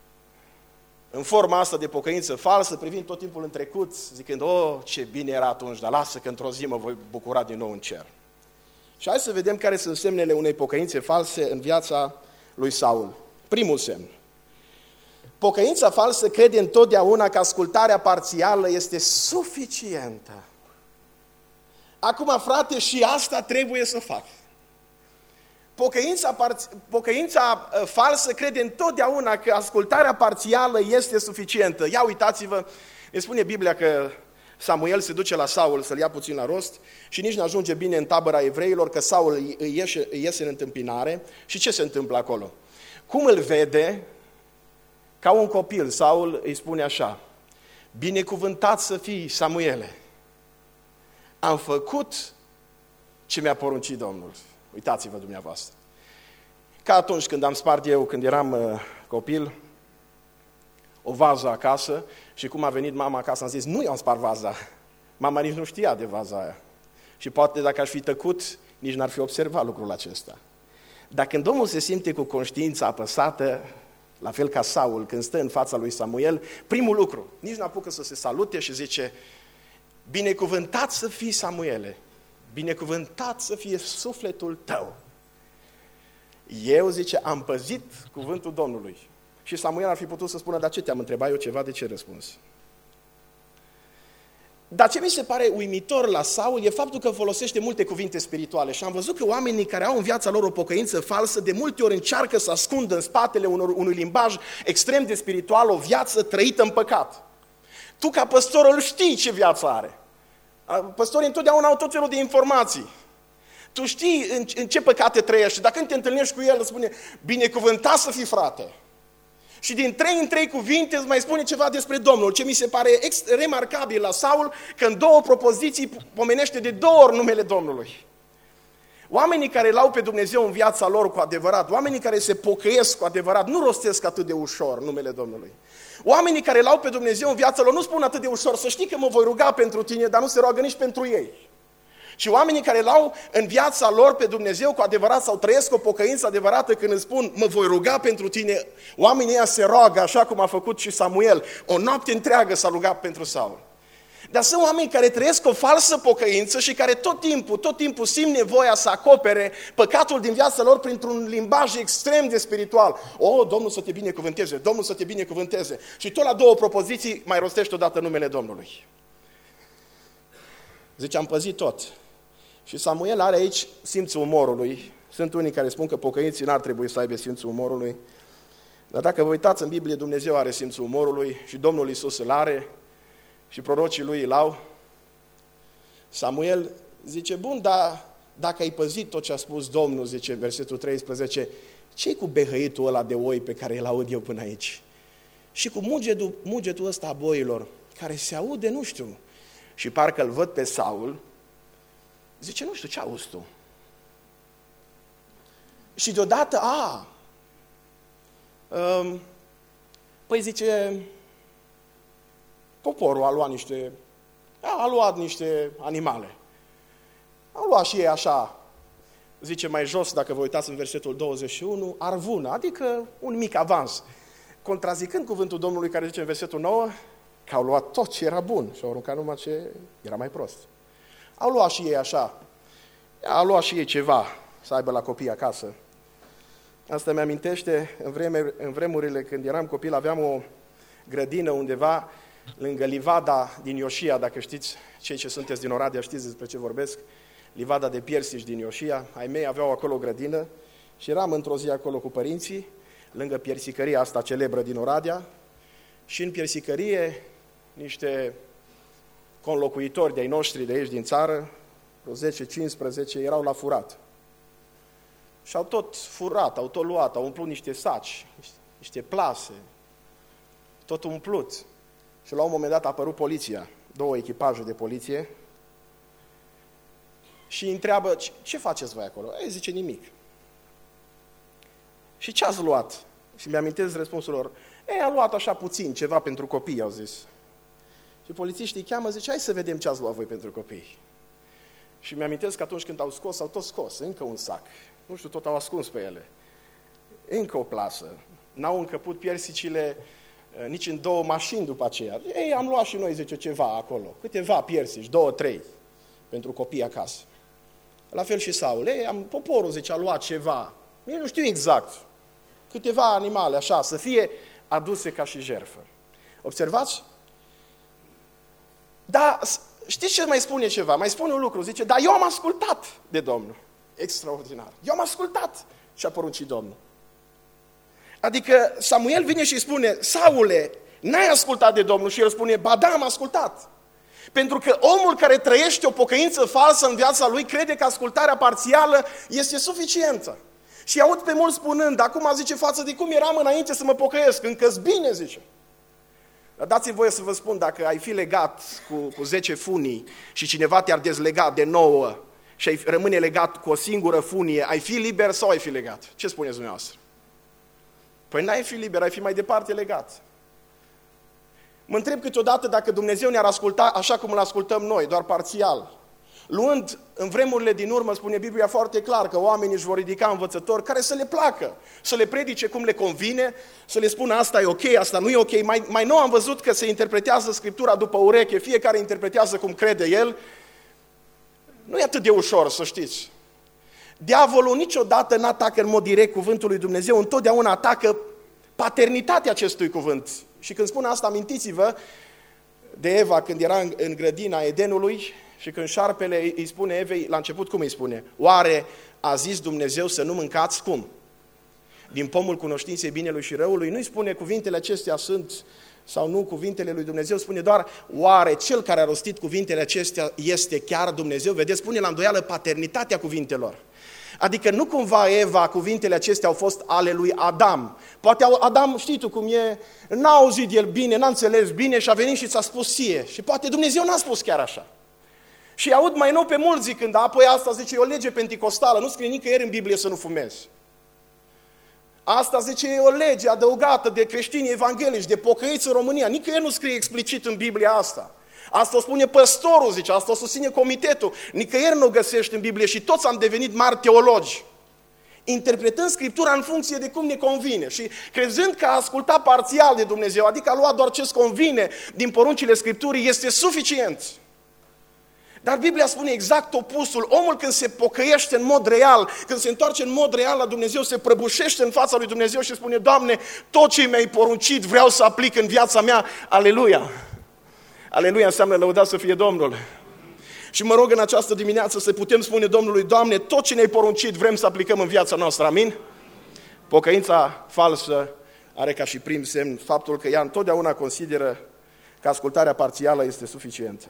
în forma asta de pocăință falsă, privind tot timpul în trecut, zicând, oh, ce bine era atunci, dar lasă că într-o zi mă voi bucura din nou în cer. Și hai să vedem care sunt semnele unei pocăințe false în viața lui Saul. Primul semn. Pocăința falsă crede întotdeauna că ascultarea parțială este suficientă. Acum, frate, și asta trebuie să fac. Pocăința, pocăința falsă crede întotdeauna că ascultarea parțială este suficientă. Ia uitați-vă, ne spune Biblia că Samuel se duce la Saul să-l ia puțin la rost și nici nu ajunge bine în tabăra evreilor, că Saul îi iese, îi iese în întâmpinare. Și ce se întâmplă acolo? Cum îl vede, ca un copil, Saul îi spune așa, binecuvântat să fii, Samuele, am făcut ce mi-a poruncit Domnul. Uitați-vă dumneavoastră. Ca atunci când am spart eu, când eram uh, copil, o vază acasă și cum a venit mama acasă, am zis, nu i-am spart vaza. Mama nici nu știa de vaza aia. Și poate dacă aș fi tăcut, nici n-ar fi observat lucrul acesta. Dar când omul se simte cu conștiința apăsată, la fel ca Saul, când stă în fața lui Samuel, primul lucru, nici n-apucă să se salute și zice: binecuvântat să fii, Samuele, binecuvântat să fie sufletul tău. Eu, zice, am păzit cuvântul Domnului. Și Samuel ar fi putut să spună: dar ce te-am întrebat eu ceva, de ce răspuns? Dar ce mi se pare uimitor la Saul e faptul că folosește multe cuvinte spirituale. Și am văzut că oamenii care au în viața lor o pocăință falsă, de multe ori încearcă să ascundă în spatele unor, unui limbaj extrem de spiritual o viață trăită în păcat. Tu, ca păstor, îl știi ce viață are. Păstorii întotdeauna au tot felul de informații. Tu știi în, în ce păcate trăiești. Dacă te întâlnești cu el, îți spune: binecuvântat să fii, frate. Și din trei în trei cuvinte îți mai spune ceva despre Domnul. Ce mi se pare ex- remarcabil la Saul, că în două propoziții pomenește de două ori numele Domnului. Oamenii care l-au pe Dumnezeu în viața lor cu adevărat, oamenii care se pocăiesc cu adevărat, nu rostesc atât de ușor numele Domnului. Oamenii care l-au pe Dumnezeu în viața lor nu spun atât de ușor: să știi că mă voi ruga pentru tine, dar nu se roagă nici pentru ei. Și oamenii care l-au în viața lor pe Dumnezeu cu adevărat sau trăiesc o pocăință adevărată, când îți spun: mă voi ruga pentru tine, oamenii ăia se roagă, așa cum a făcut și Samuel. O noapte întreagă s-a rugat pentru Saul. Dar sunt oameni care trăiesc o falsă pocăință și care tot timpul, tot timpul simt nevoia să acopere păcatul din viața lor printr-un limbaj extrem de spiritual. O, Domnul să te binecuvânteze, Domnul să te binecuvânteze. Și tot la două propoziții mai rostești odată numele Domnului. Zice: am păzit tot. Și Samuel are aici simțul umorului. Sunt unii care spun că pocăinții n-ar trebui să aibă simțul umorului. Dar dacă vă uitați în Biblie, Dumnezeu are simțul umorului și Domnul Iisus îl are și prorocii lui îl au. Samuel zice: bun, dar dacă ai păzit tot ce a spus Domnul, zice versetul treisprezece, ce-i cu behăitul ăla de oi pe care îl aud eu până aici? Și cu mugetul, mugetul ăsta a boilor, care se aude, nu știu. Și parcă îl văd pe Saul, zice: nu știu, ce auzi tu? Și deodată, a, um, păi zice, poporul a luat niște, a, a luat niște animale. Au luat și ei așa, zice mai jos, dacă vă uitați în versetul douăzeci și unu, arvună, adică un mic avans. Contrazicând cuvântul Domnului care zice în versetul nouă, că au luat tot ce era bun și au aruncat numai ce era mai prost. Au luat și ei așa, au luat și ei ceva să aibă la copii acasă. Asta mi-amintește, în, vreme, în vremurile când eram copil, aveam o grădină undeva lângă livada din Ioșia, dacă știți, cei ce sunteți din Oradea știți despre ce vorbesc, livada de piersici din Ioșia. Ai mei aveau acolo o grădină și eram într-o zi acolo cu părinții, lângă piersicăria asta celebră din Oradea, și în piersicărie niște conlocuitori de-ai noștri de aici din țară, vreo zece cincisprezece, erau la furat. Și au tot furat, au tot luat, au umplut niște saci, niște plase, tot umplut. Și la un moment dat a apărut poliția, două echipaje de poliție, și îi întreabă: ce faceți voi acolo? Ei, zice: nimic. Și ce ați luat? Și mi-amintesc răspunsul lor: ei, a luat așa puțin, ceva pentru copii, au zis. Și polițiștii îi cheamă, zice: hai să vedem ce ați luat voi pentru copii. Și mi-amintesc că atunci când au scos, au tot scos, încă un sac. Nu știu, tot au ascuns pe ele. Încă o plasă. N-au încăput piersicile nici în două mașini după aceea. Ei, am luat și noi, zice, ceva acolo. Câteva piersici, două, trei, pentru copii acasă. La fel și Saul. Ei, am, poporul, zice, a luat ceva. Eu nu știu exact. Câteva animale, așa, să fie aduse ca și jertfă. Observați? Dar știți ce mai spune ceva? Mai spune un lucru, zice: dar eu am ascultat de Domnul. Extraordinar. Eu am ascultat ce a poruncit Domnul. Adică Samuel vine și spune: Saule, n-ai ascultat de Domnul? Și el spune: ba da, am ascultat. Pentru că omul care trăiește o pocăință falsă în viața lui crede că ascultarea parțială este suficientă. Și aud pe mulți spunând: acum, zice, față de cum eram înainte să mă pocăiesc, încă-s bine, zice. Dar dați-mi voie să vă spun, dacă ai fi legat cu, cu zece funii și cineva te-ar dezlega de nouă și ai rămâne legat cu o singură funie, ai fi liber sau ai fi legat? Ce spuneți dumneavoastră? Păi n-ai fi liber, ai fi mai departe legat. Mă întreb câteodată dacă Dumnezeu ne-ar asculta așa cum îl ascultăm noi, doar parțial. luând în vremurile din urmă, spune Biblia foarte clar, că oamenii își vor ridica învățători care să le placă, să le predice cum le convine, să le spună asta e ok, asta nu e ok. Mai, mai nou am văzut că se interpretează Scriptura după ureche, fiecare interpretează cum crede el. Nu e atât de ușor, să știți. Diavolul niciodată nu atacă în mod direct cuvântul lui Dumnezeu, întotdeauna atacă paternitatea acestui cuvânt. Și când spun asta, amintiți-vă de Eva când era în, în grădina Edenului și când șarpele îi spune Evei, la început cum îi spune? Oare a zis Dumnezeu să nu mâncați cum? Din pomul cunoștinței binelui și răului? Nu-i spune cuvintele acestea sunt sau nu cuvintele lui Dumnezeu, spune doar oare cel care a rostit cuvintele acestea este chiar Dumnezeu? Vedeți, spune la îndoială paternitatea cuvintelor. Adică nu cumva Eva, cuvintele acestea au fost ale lui Adam. Poate Adam, știi tu cum e, n-a auzit el bine, n-a înțeles bine și a venit și ți-a spus ție. Și poate Dumnezeu n-a spus chiar așa. Și aud mai nou pe mulți zicând, apoi asta zice, e o lege penticostală, nu scrie nicăieri în Biblie să nu fumezi. Asta zice, e o lege adăugată de creștini evanghelici, de pocăiți în România. Nicăieri nu scrie explicit în Biblia asta. Asta o spune păstorul, zice, asta o susține comitetul. Nicăieri nu o găsești în Biblie și toți am devenit mari teologi. Interpretând Scriptura în funcție de cum ne convine și crezând că a ascultat parțial de Dumnezeu, adică a luat doar ce-ți convine din poruncile Scripturii, este suficient. Dar Biblia spune exact opusul. Omul când se pocăiește în mod real, când se întoarce în mod real la Dumnezeu, se prăbușește în fața lui Dumnezeu și spune, Doamne, tot ce mi-ai poruncit vreau să aplic în viața mea. Aleluia! Aleluia înseamnă lăudat să fie Domnul. Și mă rog în această dimineață să putem spune Domnului, Doamne, tot ce ne-ai poruncit vrem să aplicăm în viața noastră. Amin? Pocăința falsă are ca și prim semn faptul că ea întotdeauna consideră că ascultarea parțială este suficientă.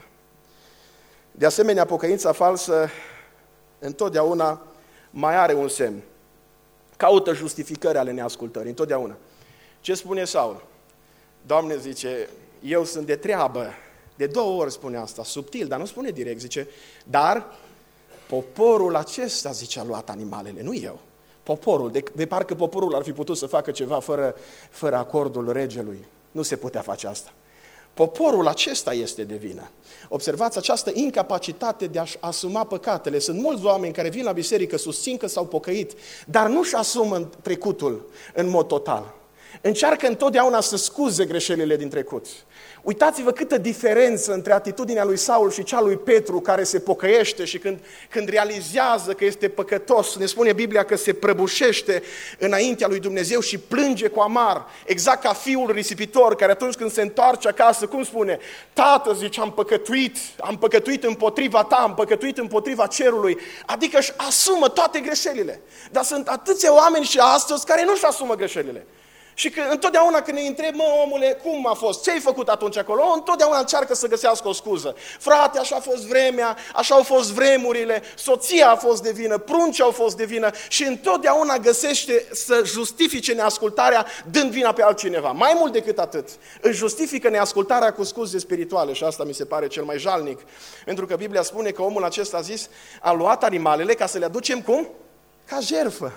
De asemenea, pocăința falsă întotdeauna mai are un semn. Caută justificări ale neascultării, întotdeauna. Ce spune Saul? Doamne, zice, eu sunt de treabă. De două ori spune asta, subtil, dar nu spune direct. Zice, dar poporul acesta, zice, a luat animalele, nu eu. Poporul, de, de parcă poporul ar fi putut să facă ceva fără, fără acordul regelui. Nu se putea face asta. Poporul acesta este de vină. Observați această incapacitate de a-și asuma păcatele. Sunt mulți oameni care vin la biserică, susțin că s-au pocăit, dar nu-și asumă trecutul în mod total. Încearcă întotdeauna să scuze greșelile din trecut. Uitați-vă câtă diferență între atitudinea lui Saul și cea lui Petru, care se pocăiește și când, când realizează că este păcătos, ne spune Biblia că se prăbușește înaintea lui Dumnezeu și plânge cu amar, exact ca fiul risipitor, care atunci când se întoarce acasă, cum spune? Tată, zice, am păcătuit, am păcătuit împotriva ta, am păcătuit împotriva cerului, adică își asumă toate greșelile. Dar sunt atâția oameni și astăzi care nu își asumă greșelile. Și că întotdeauna când ne întreb, mă, omule, cum a fost? Ce ai făcut atunci acolo? O, întotdeauna încearcă să găsească o scuză. Frate, așa a fost vremea, așa au fost vremurile, soția a fost de vină, pruncii au fost de vină și întotdeauna găsește să justifice neascultarea dând vina pe altcineva. Mai mult decât atât, își justifică neascultarea cu scuze spirituale și asta mi se pare cel mai jalnic. Pentru că Biblia spune că omul acesta a zis, a luat animalele ca să le aducem cum? Ca jertfă.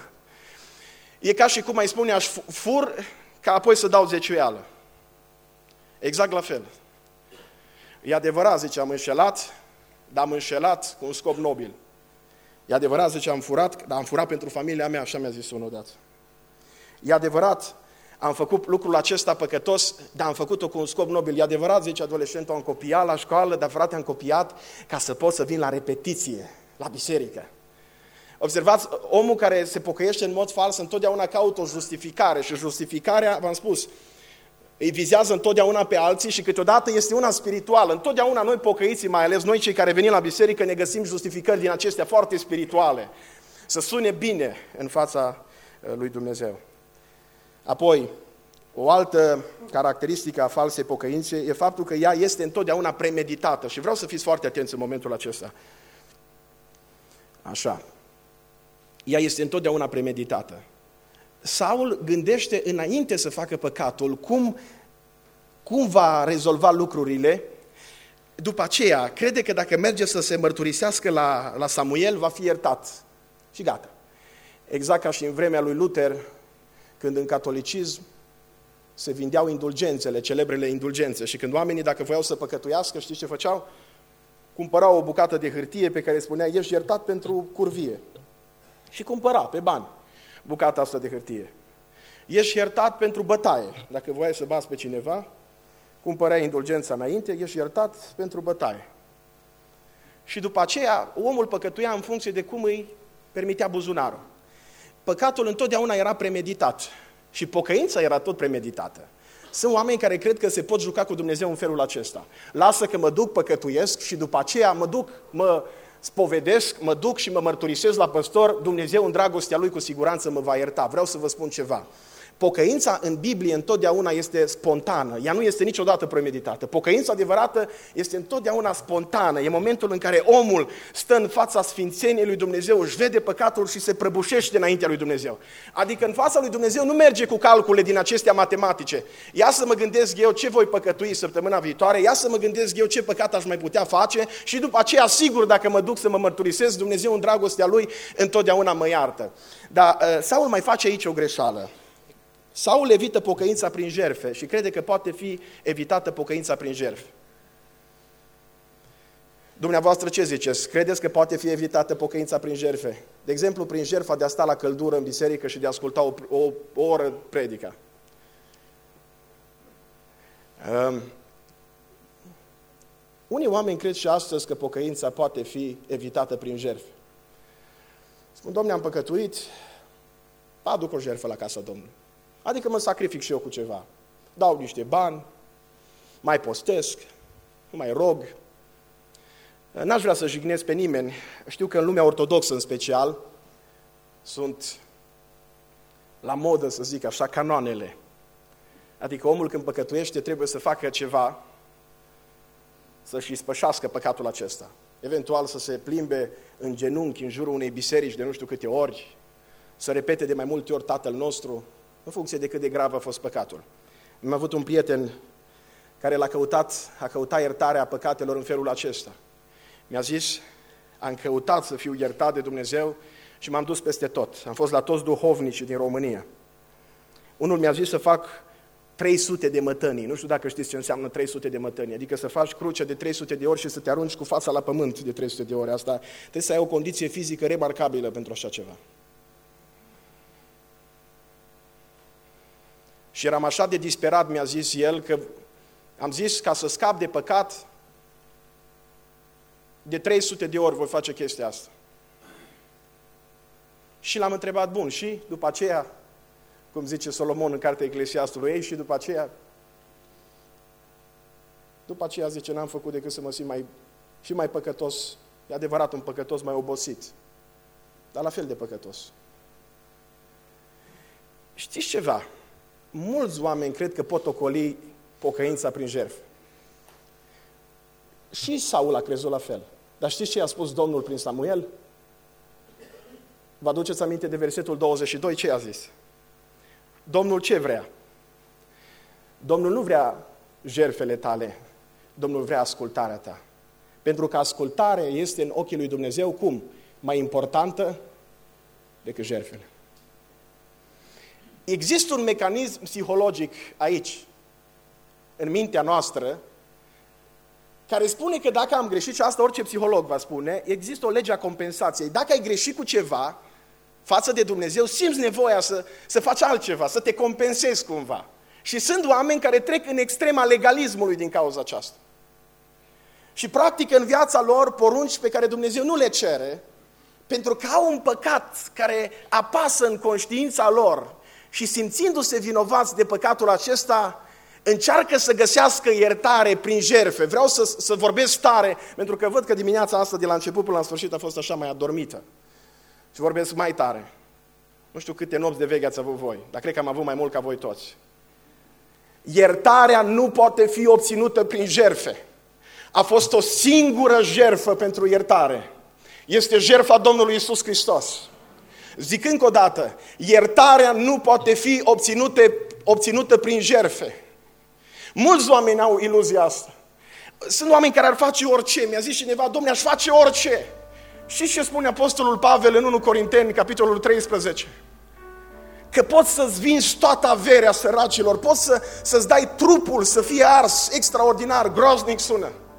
E ca și cum mai spune, aș fur ca apoi să dau zeciuială. Exact la fel. E adevărat, zice, am înșelat, dar am înșelat cu un scop nobil. E adevărat, zice, am furat, dar am furat pentru familia mea, așa mi-a zis unul odată. E adevărat, am făcut lucrul acesta păcătos, dar am făcut-o cu un scop nobil. E adevărat, zice adolescentul, am copiat la școală, dar frate, am copiat ca să pot să vin la repetiție, la biserică. Observați, omul care se pocăiește în mod fals întotdeauna caută o justificare și justificarea, v-am spus, îi vizează întotdeauna pe alții și câteodată este una spirituală. Întotdeauna noi pocăiții, mai ales noi cei care venim la biserică, ne găsim justificări din acestea foarte spirituale. Să sune bine în fața lui Dumnezeu. Apoi, o altă caracteristică a falsei pocăințe e faptul că ea este întotdeauna premeditată și vreau să fiți foarte atenți în momentul acesta. Așa. Ea este întotdeauna premeditată. Saul gândește înainte să facă păcatul cum, cum va rezolva lucrurile. După aceea, crede că dacă merge să se mărturisească la, la Samuel, va fi iertat. Și gata. Exact ca și în vremea lui Luther, când în catolicism se vindeau indulgențele, celebrele indulgențe. Și când oamenii, dacă voiau să păcătuiască, știți ce făceau? cumpăra o bucată de hârtie pe care spunea ești iertat pentru curvie. Și cumpăra pe bani bucata asta de hârtie. Ești iertat pentru bătaie. Dacă voiai să bați pe cineva, cumpărai indulgența înainte, ești iertat pentru bătaie. Și după aceea, omul păcătuia în funcție de cum îi permitea buzunarul. Păcatul întotdeauna era premeditat și pocăința era tot premeditată. Sunt oameni care cred că se pot juca cu Dumnezeu în felul acesta. Lasă că mă duc, păcătuiesc și după aceea mă duc, mă spovedesc, mă duc și mă mărturisesc la păstor, Dumnezeu în dragostea Lui cu siguranță mă va ierta. Vreau să vă spun ceva. Pocăința în Biblie întotdeauna este spontană, ea nu este niciodată premeditată. Pocăința adevărată este întotdeauna spontană, e momentul în care omul stă în fața sfințeniei lui Dumnezeu, își vede păcatul și se prăbușește înaintea lui Dumnezeu. Adică în fața lui Dumnezeu nu merge cu calcule din acestea matematice. Ia să mă gândesc eu ce voi păcătui săptămâna viitoare, ia să mă gândesc eu ce păcat aș mai putea face și după aceea, sigur, dacă mă duc să mă mărturisesc, Dumnezeu în dragostea Lui întotdeauna mă iartă. Dar Saul mai face aici o greșeală. Saul evită pocăința prin jertfe și crede că poate fi evitată pocăința prin jertfe. Dumneavoastră ce ziceți? Credeți că poate fi evitată pocăința prin jertfe? De exemplu, prin jertfa de a sta la căldură în biserică și de a asculta o, o, o oră predica. Um, unii oameni cred și astăzi că pocăința poate fi evitată prin jertfe. Spun, Doamne, am păcătuit, aduc o jertfă la casa Domnului. Adică mă sacrific și eu cu ceva. Dau niște bani, mai postesc, nu mai rog. N-aș vrea să jignesc pe nimeni. Știu că în lumea ortodoxă în special sunt la modă, să zic așa, canoanele. Adică omul când păcătuiește trebuie să facă ceva să-și ispășească păcatul acesta. Eventual să se plimbe în genunchi în jurul unei biserici de nu știu câte ori, să repete de mai multe ori Tatăl nostru, în funcție de cât de grav a fost păcatul. Am avut un prieten care l-a căutat, a căutat iertarea păcatelor în felul acesta. Mi-a zis, am căutat să fiu iertat de Dumnezeu și m-am dus peste tot. Am fost la toți duhovnicii din România. Unul mi-a zis să fac trei sute de mătănii. Nu știu dacă știți ce înseamnă trei sute de mătănii. Adică să faci cruce de trei sute de ori și să te arunci cu fața la pământ de trei sute de ori. Asta trebuie să ai o condiție fizică remarcabilă pentru așa ceva. Și eram așa de disperat, mi-a zis el, că am zis, ca să scap de păcat, de trei sute de ori voi face chestia asta. Și l-am întrebat, bun, și după aceea, cum zice Solomon în cartea Eclesiastului, ei, și după aceea, după aceea zice, n-am făcut decât să mă simt mai, și mai păcătos, e adevărat un păcătos mai obosit, dar la fel de păcătos. Știți ceva? Mulți oameni cred că pot ocoli pocăința prin jertfă. Și Saul a crezut la fel. Dar știți ce a spus Domnul prin Samuel? Vă aduceți aminte de versetul douăzeci și doi? Ce a zis? Domnul ce vrea? Domnul nu vrea jertfele tale, Domnul vrea ascultarea ta. Pentru că ascultarea este în ochii lui Dumnezeu, cum? Mai importantă decât jertfele. Există un mecanism psihologic aici, în mintea noastră, care spune că dacă am greșit, și asta orice psiholog va spune, există o lege a compensației. Dacă ai greșit cu ceva față de Dumnezeu, simți nevoia să, să faci altceva, să te compensezi cumva. Și sunt oameni care trec în extrema legalismului din cauza aceasta. Și practică în viața lor porunci pe care Dumnezeu nu le cere, pentru că au un păcat care apasă în conștiința lor și simțindu-se vinovați de păcatul acesta, încearcă să găsească iertare prin jertfe. Vreau să, să vorbesc tare, pentru că văd că dimineața asta, de la început până la sfârșit, a fost așa mai adormită. Și vorbesc mai tare. Nu știu câte nopți de veche ați avut voi, dar cred că am avut mai mult ca voi toți. Iertarea nu poate fi obținută prin jertfe. A fost o singură jertfă pentru iertare. Este jertfa Domnului Iisus Hristos. Zic încă o dată, iertarea nu poate fi obținută, obținută prin jertfe. Mulți oameni au iluzia asta. Sunt oameni care ar face orice. Mi-a zis cineva, Dom'le, aș face orice. Și ce spune Apostolul Pavel în întâi Corinteni, capitolul treisprezece? Că poți să-ți vinzi toată averea săracilor, poți să, să-ți dai trupul să fie ars extraordinar, groaznic sună.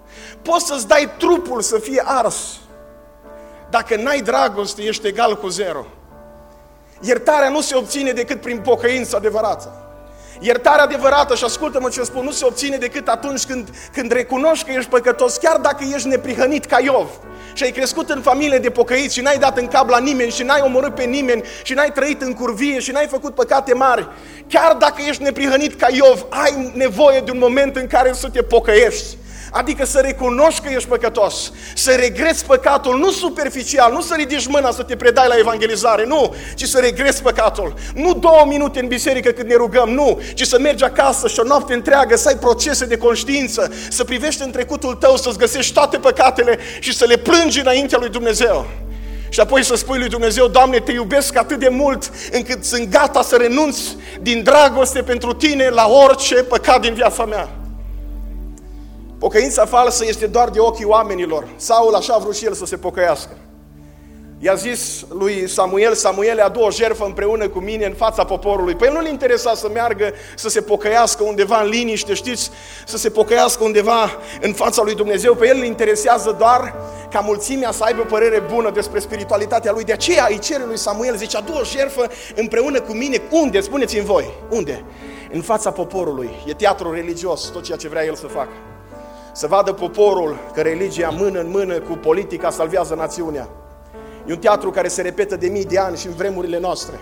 Poți să-ți dai trupul să fie ars. Dacă n-ai dragoste, ești egal cu zero. Iertarea nu se obține decât prin pocăință adevărată. Iertarea adevărată, și ascultă-mă ce spun, nu se obține decât atunci când, când recunoști că ești păcătos, chiar dacă ești neprihănit ca Iov și ai crescut în familie de pocăiți și n-ai dat în cap la nimeni și n-ai omorât pe nimeni și n-ai trăit în curvie și n-ai făcut păcate mari. Chiar dacă ești neprihănit ca Iov, ai nevoie de un moment în care să te pocăiești. Adică să recunoști că ești păcătos, să regreți păcatul, nu superficial, nu să ridici mâna să te predai la evangelizare, nu, ci să regreți păcatul. Nu două minute în biserică când ne rugăm, nu, ci să mergi acasă și o noapte întreagă să ai procese de conștiință, să privești în trecutul tău, să-ți găsești toate păcatele și să le plângi înaintea lui Dumnezeu. Și apoi să spui lui Dumnezeu, Doamne, te iubesc atât de mult încât sunt gata să renunț din dragoste pentru tine la orice păcat din viața mea. Pocăința falsă este doar de ochii oamenilor. Saul așa a vrut și el să se pocăiască. I-a zis lui Samuel, Samuel, adu o jertfă împreună cu mine în fața poporului. Păi el nu-l interesa să meargă să se pocăiască undeva în liniște, știți, să se pocăiască undeva în fața lui Dumnezeu. Pe el îl interesează doar ca mulțimea să aibă părere bună despre spiritualitatea lui. De aceea îi cere lui Samuel, zice, adu o jertfă împreună cu mine. Unde? Spuneți-mi voi. Unde? În fața poporului. E teatru religios, tot ceea ce vrea el să facă. Să vadă poporul că religia mână în mână cu politica salvează națiunea. E un teatru care se repetă de mii de ani și în vremurile noastre.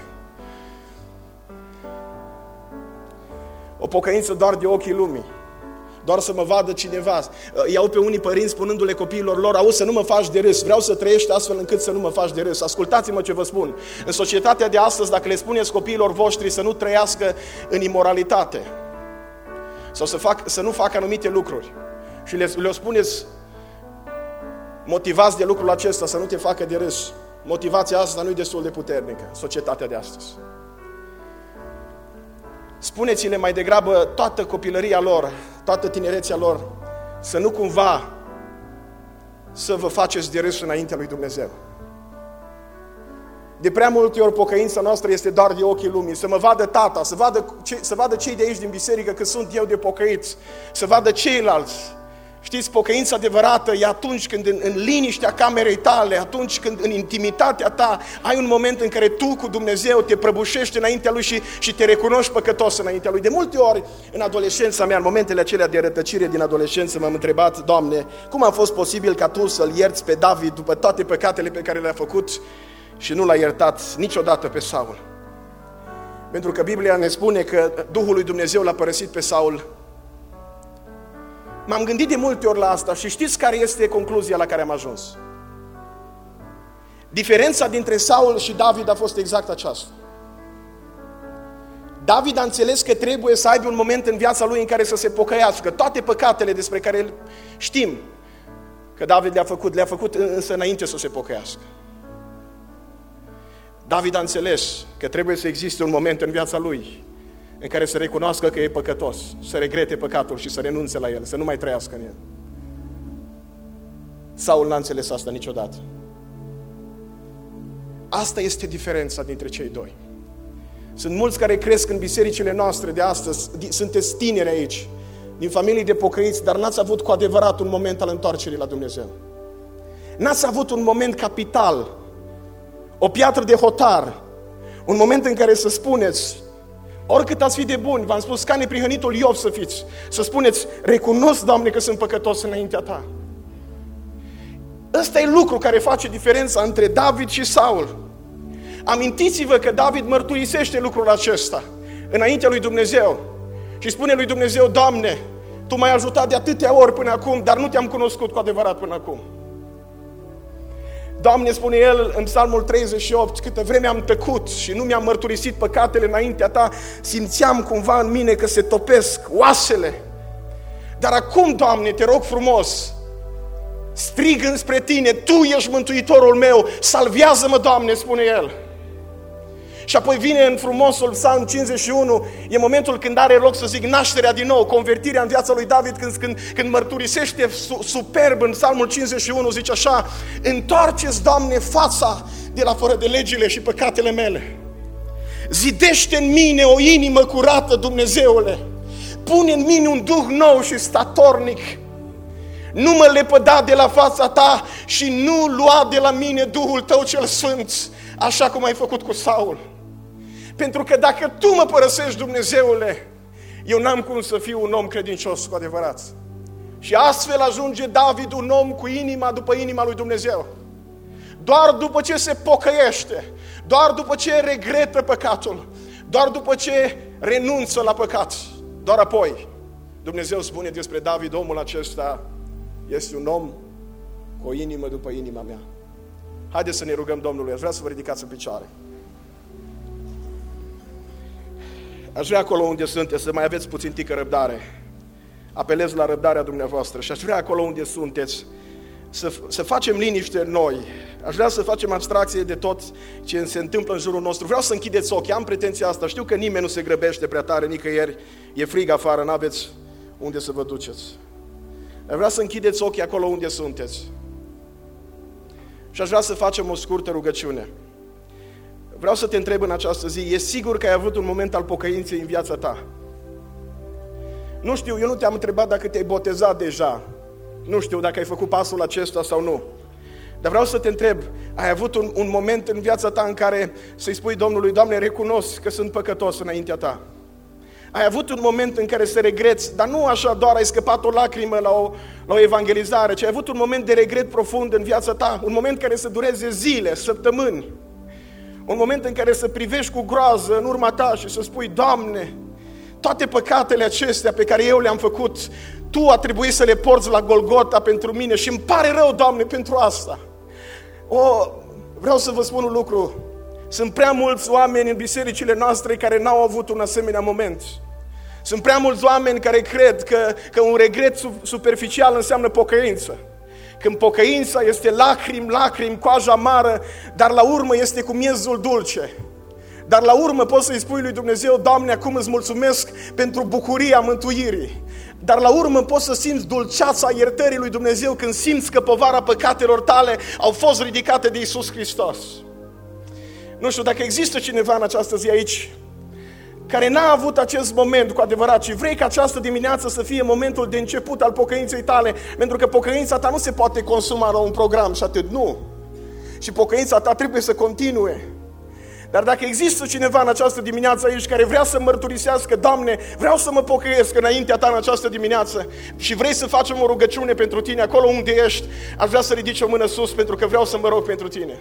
O pocăință doar de ochii lumii. Doar să mă vadă cineva. Iau pe unii părinți spunându-le copiilor lor, auzi, să nu mă faci de râs, vreau să trăiești astfel încât să nu mă faci de râs. Ascultați-mă ce vă spun. În societatea de astăzi, dacă le spuneți copiilor voștri să nu trăiască în imoralitate sau să, fac, să nu facă anumite lucruri și le, le spuneți motivați de lucrul acesta să nu te facă de râs, motivația asta nu e destul de puternică în societatea de astăzi. Spuneți-le mai degrabă toată copilăria lor, toată tinerețea lor, să nu cumva să vă faceți de râs înaintea lui Dumnezeu. De prea multe ori pocăința noastră este doar de ochii lumii, să mă vadă tata, să vadă, să vadă cei de aici din biserică că sunt eu de pocăiți, să vadă ceilalți. Știți, pocăința adevărată e atunci când în, în liniștea camerei tale, atunci când în intimitatea ta ai un moment în care tu cu Dumnezeu te prăbușești înaintea Lui și, și te recunoști păcătos înaintea Lui. De multe ori, în adolescența mea, în momentele acelea de rătăcire din adolescență, m-am întrebat, Doamne, cum a fost posibil ca Tu să-l ierți pe David după toate păcatele pe care le-a făcut și nu l-a iertat niciodată pe Saul? Pentru că Biblia ne spune că Duhul lui Dumnezeu l-a părăsit pe Saul. M-am gândit de multe ori la asta și știți care este concluzia la care am ajuns? Diferența dintre Saul și David a fost exact aceasta. David a înțeles că trebuie să aibă un moment în viața lui în care să se pocăiască. Toate păcatele despre care știm că David le-a făcut, le-a făcut însă înainte să se pocăiască. David a înțeles că trebuie să existe un moment în viața lui în care să recunoască că e păcătos, să regrete păcatul și să renunțe la el, să nu mai trăiască în el. Saul n-a înțeles asta niciodată. Asta este diferența dintre cei doi. Sunt mulți care cresc în bisericile noastre de astăzi, sunteți tineri aici, din familii de pocăiți, dar n-ați avut cu adevărat un moment al întoarcerii la Dumnezeu. N-ați avut un moment capital, o piatră de hotar, un moment în care să spuneți, oricât ați fi de buni, v-am spus, ca neprihănitul Iov să fiți, să spuneți, recunosc, Doamne, că sunt păcătos înaintea Ta. Ăsta e lucru care face diferența între David și Saul. Amintiți-vă că David mărturisește lucrul acesta înaintea lui Dumnezeu și spune lui Dumnezeu, Doamne, Tu m-ai ajutat de atâtea ori până acum, dar nu Te-am cunoscut cu adevărat până acum. Doamne, spune el în Psalmul treizeci și opt, câtă vreme am tăcut și nu mi-am mărturisit păcatele înaintea Ta, simțeam cumva în mine că se topesc oasele. Dar acum, Doamne, Te rog frumos, strig înspre Tine, Tu ești Mântuitorul meu, salvează-mă, Doamne, spune el. Și apoi vine în frumosul Psalm cincizeci și unu, e momentul când are loc, să zic, nașterea din nou, convertirea în viața lui David, când, când, când mărturisește superb în Psalmul cincizeci și unu, zice așa, întoarceți, Doamne, fața de la fără de legile și păcatele mele. Zidește în mine o inimă curată, Dumnezeule. Pune în mine un duh nou și statornic. nu mă lepăda de la fața ta și nu lua de la mine Duhul tău cel Sfânt, așa cum ai făcut cu Saul. Pentru că dacă tu mă părăsești, Dumnezeule, eu n-am cum să fiu un om credincios cu adevărat. Și astfel ajunge David un om cu inima după inima lui Dumnezeu. Doar după ce se pocăiește, doar după ce regretă păcatul, doar după ce renunță la păcat, doar apoi Dumnezeu spune despre David, omul acesta este un om cu o inimă după inima mea. Haideți să ne rugăm Domnului. Aș vrea să vă ridicați în picioare. Aș vrea acolo unde sunteți să mai aveți puțin tică răbdare. Apelez la răbdarea dumneavoastră și aș vrea acolo unde sunteți să, să facem liniște în noi. Aș vrea să facem abstracție de tot ce se întâmplă în jurul nostru. Vreau să închideți ochii, am pretenția asta. Știu că nimeni nu se grăbește prea tare nicăieri. E frig afară, n-aveți unde să vă duceți. Dar vreau să închideți ochii acolo unde sunteți. Și aș vrea să facem o scurtă rugăciune. Vreau să te întreb în această zi, e sigur că ai avut un moment al pocăinței în viața ta? Nu știu, eu nu te-am întrebat dacă te-ai botezat deja. Nu știu dacă ai făcut pasul acesta sau nu. Dar vreau să te întreb, ai avut un, un moment în viața ta în care să-i spui Domnului, Doamne, recunosc că sunt păcătos înaintea ta. Ai avut un moment în care să regreți, dar nu așa doar ai scăpat o lacrimă la o, la o evangelizare, ci ai avut un moment de regret profund în viața ta, un moment care să dureze zile, săptămâni, un moment în care să privești cu groază în urma ta și să spui, Doamne, toate păcatele acestea pe care eu le-am făcut, Tu a trebuit să le porți la Golgota pentru mine și îmi pare rău, Doamne, pentru asta. O, vreau să vă spun un lucru. Sunt prea mulți oameni în bisericile noastre care n-au avut un asemenea moment. Sunt prea mulți oameni care cred că, că un regret superficial înseamnă pocăință. Când pocăința este lacrimi, lacrimi, coaja amară, dar la urmă este cu miezul dulce. Dar la urmă poți să-i spui lui Dumnezeu, Doamne, acum îți mulțumesc pentru bucuria mântuirii. Dar la urmă poți să simți dulceața iertării lui Dumnezeu când simți că povara păcatelor tale au fost ridicate de Iisus Hristos. Nu știu dacă există cineva în această zi aici care n-a avut acest moment cu adevărat și vrei ca această dimineață să fie momentul de început al pocăinței tale, pentru că pocăința ta nu se poate consuma la un program și atât, nu. Și pocăința ta trebuie să continue. Dar dacă există cineva în această dimineață aici care vrea să mărturisească, Doamne, vreau să mă pocăiesc înaintea Ta în această dimineață și vrei să facem o rugăciune pentru tine acolo unde ești, aș vrea să ridici o mână sus pentru că vreau să mă rog pentru tine.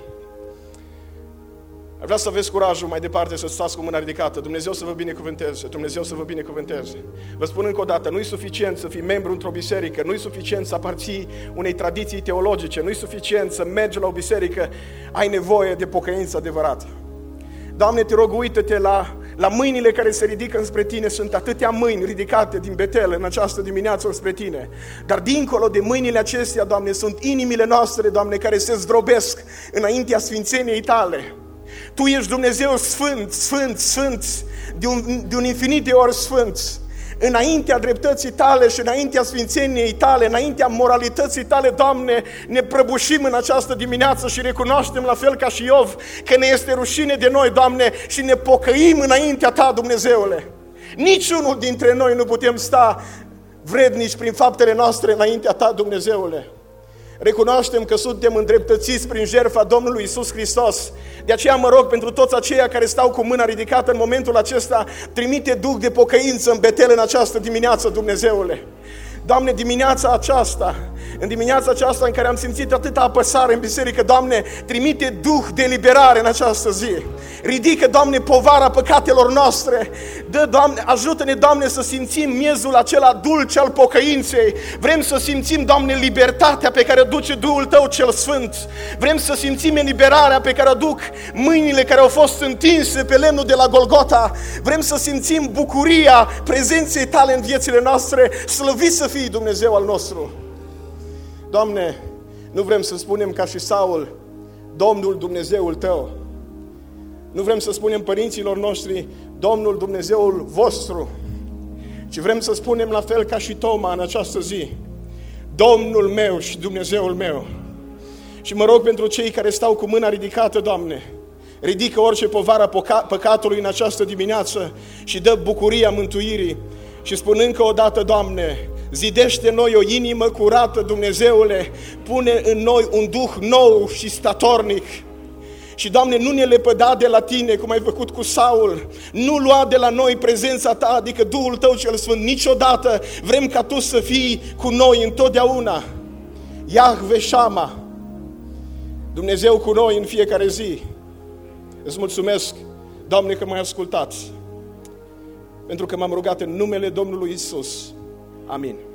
Aș vrea să aveți curajul mai departe să stați cu mâna ridicată. Dumnezeu să vă binecuvânteze, Dumnezeu să vă binecuvânteze. Vă spun încă o dată, nu e suficient să fii membru într-o biserică, nu e suficient să aparții unei tradiții teologice, nu e suficient să mergi la o biserică, ai nevoie de pocăință adevărată. Doamne, te rog, uită-te la, la mâinile care se ridică înspre Tine. Sunt atâtea mâini ridicate din Betel în această dimineață înspre Tine. Dar dincolo de mâinile acestea, Doamne, sunt inimile noastre, Doamne, care se zdrobesc înaintea sfințeniei Tale. Tu ești Dumnezeu sfânt, sfânt, sfânt, de un, de un infinit de ori sfânt. Înaintea dreptății Tale și înaintea sfințeniei Tale, înaintea moralității Tale, Doamne, ne prăbușim în această dimineață și recunoaștem la fel ca și Iov că ne este rușine de noi, Doamne, și ne pocăim înaintea Ta, Dumnezeule. Niciunul dintre noi nu putem sta vrednici prin faptele noastre înaintea Ta, Dumnezeule. Recunoaștem că suntem îndreptățiți prin jertfa Domnului Iisus Hristos. De aceea mă rog pentru toți aceia care stau cu mâna ridicată în momentul acesta, trimite duh de pocăință în Betel în această dimineață, Dumnezeule. Doamne, dimineața aceasta, în dimineața aceasta în care am simțit atâta apăsare în biserică, Doamne, trimite duh de eliberare în această zi. Ridică, Doamne, povara păcatelor noastre. Dă, Doamne, ajută-ne, Doamne, să simțim miezul acela dulce al pocăinței. Vrem să simțim, Doamne, libertatea pe care o duce Duhul Tău cel Sfânt. Vrem să simțim eliberarea pe care o duc mâinile care au fost întinse pe lemnul de la Golgota. Vrem să simțim bucuria prezenței Tale în viețile noastre. Slăvit să fii Dumnezeu al nostru. Doamne, nu vrem să spunem ca și Saul, Domnul Dumnezeul Tău. Nu vrem să spunem părinților noștri, Domnul Dumnezeul vostru, ci vrem să spunem la fel ca și Toma în această zi, Domnul meu și Dumnezeul meu. Și mă rog pentru cei care stau cu mâna ridicată, Doamne, ridică orice povară păcatului în această dimineață și dă bucuria mântuirii. Și spun încă o dată, Doamne, Zidește în noi o inimă curată, Dumnezeule, pune în noi un duh nou și statornic. Și, Doamne, nu ne lepăda de la Tine, cum ai făcut cu Saul, nu lua de la noi prezența Ta, adică Duhul Tău cel Sfânt, niciodată. Vrem ca Tu să fii cu noi întotdeauna. Iahve Shama, Dumnezeu cu noi în fiecare zi. Îți mulțumesc, Doamne, că m-ai ascultat, pentru că m-am rugat în numele Domnului Isus. Amin.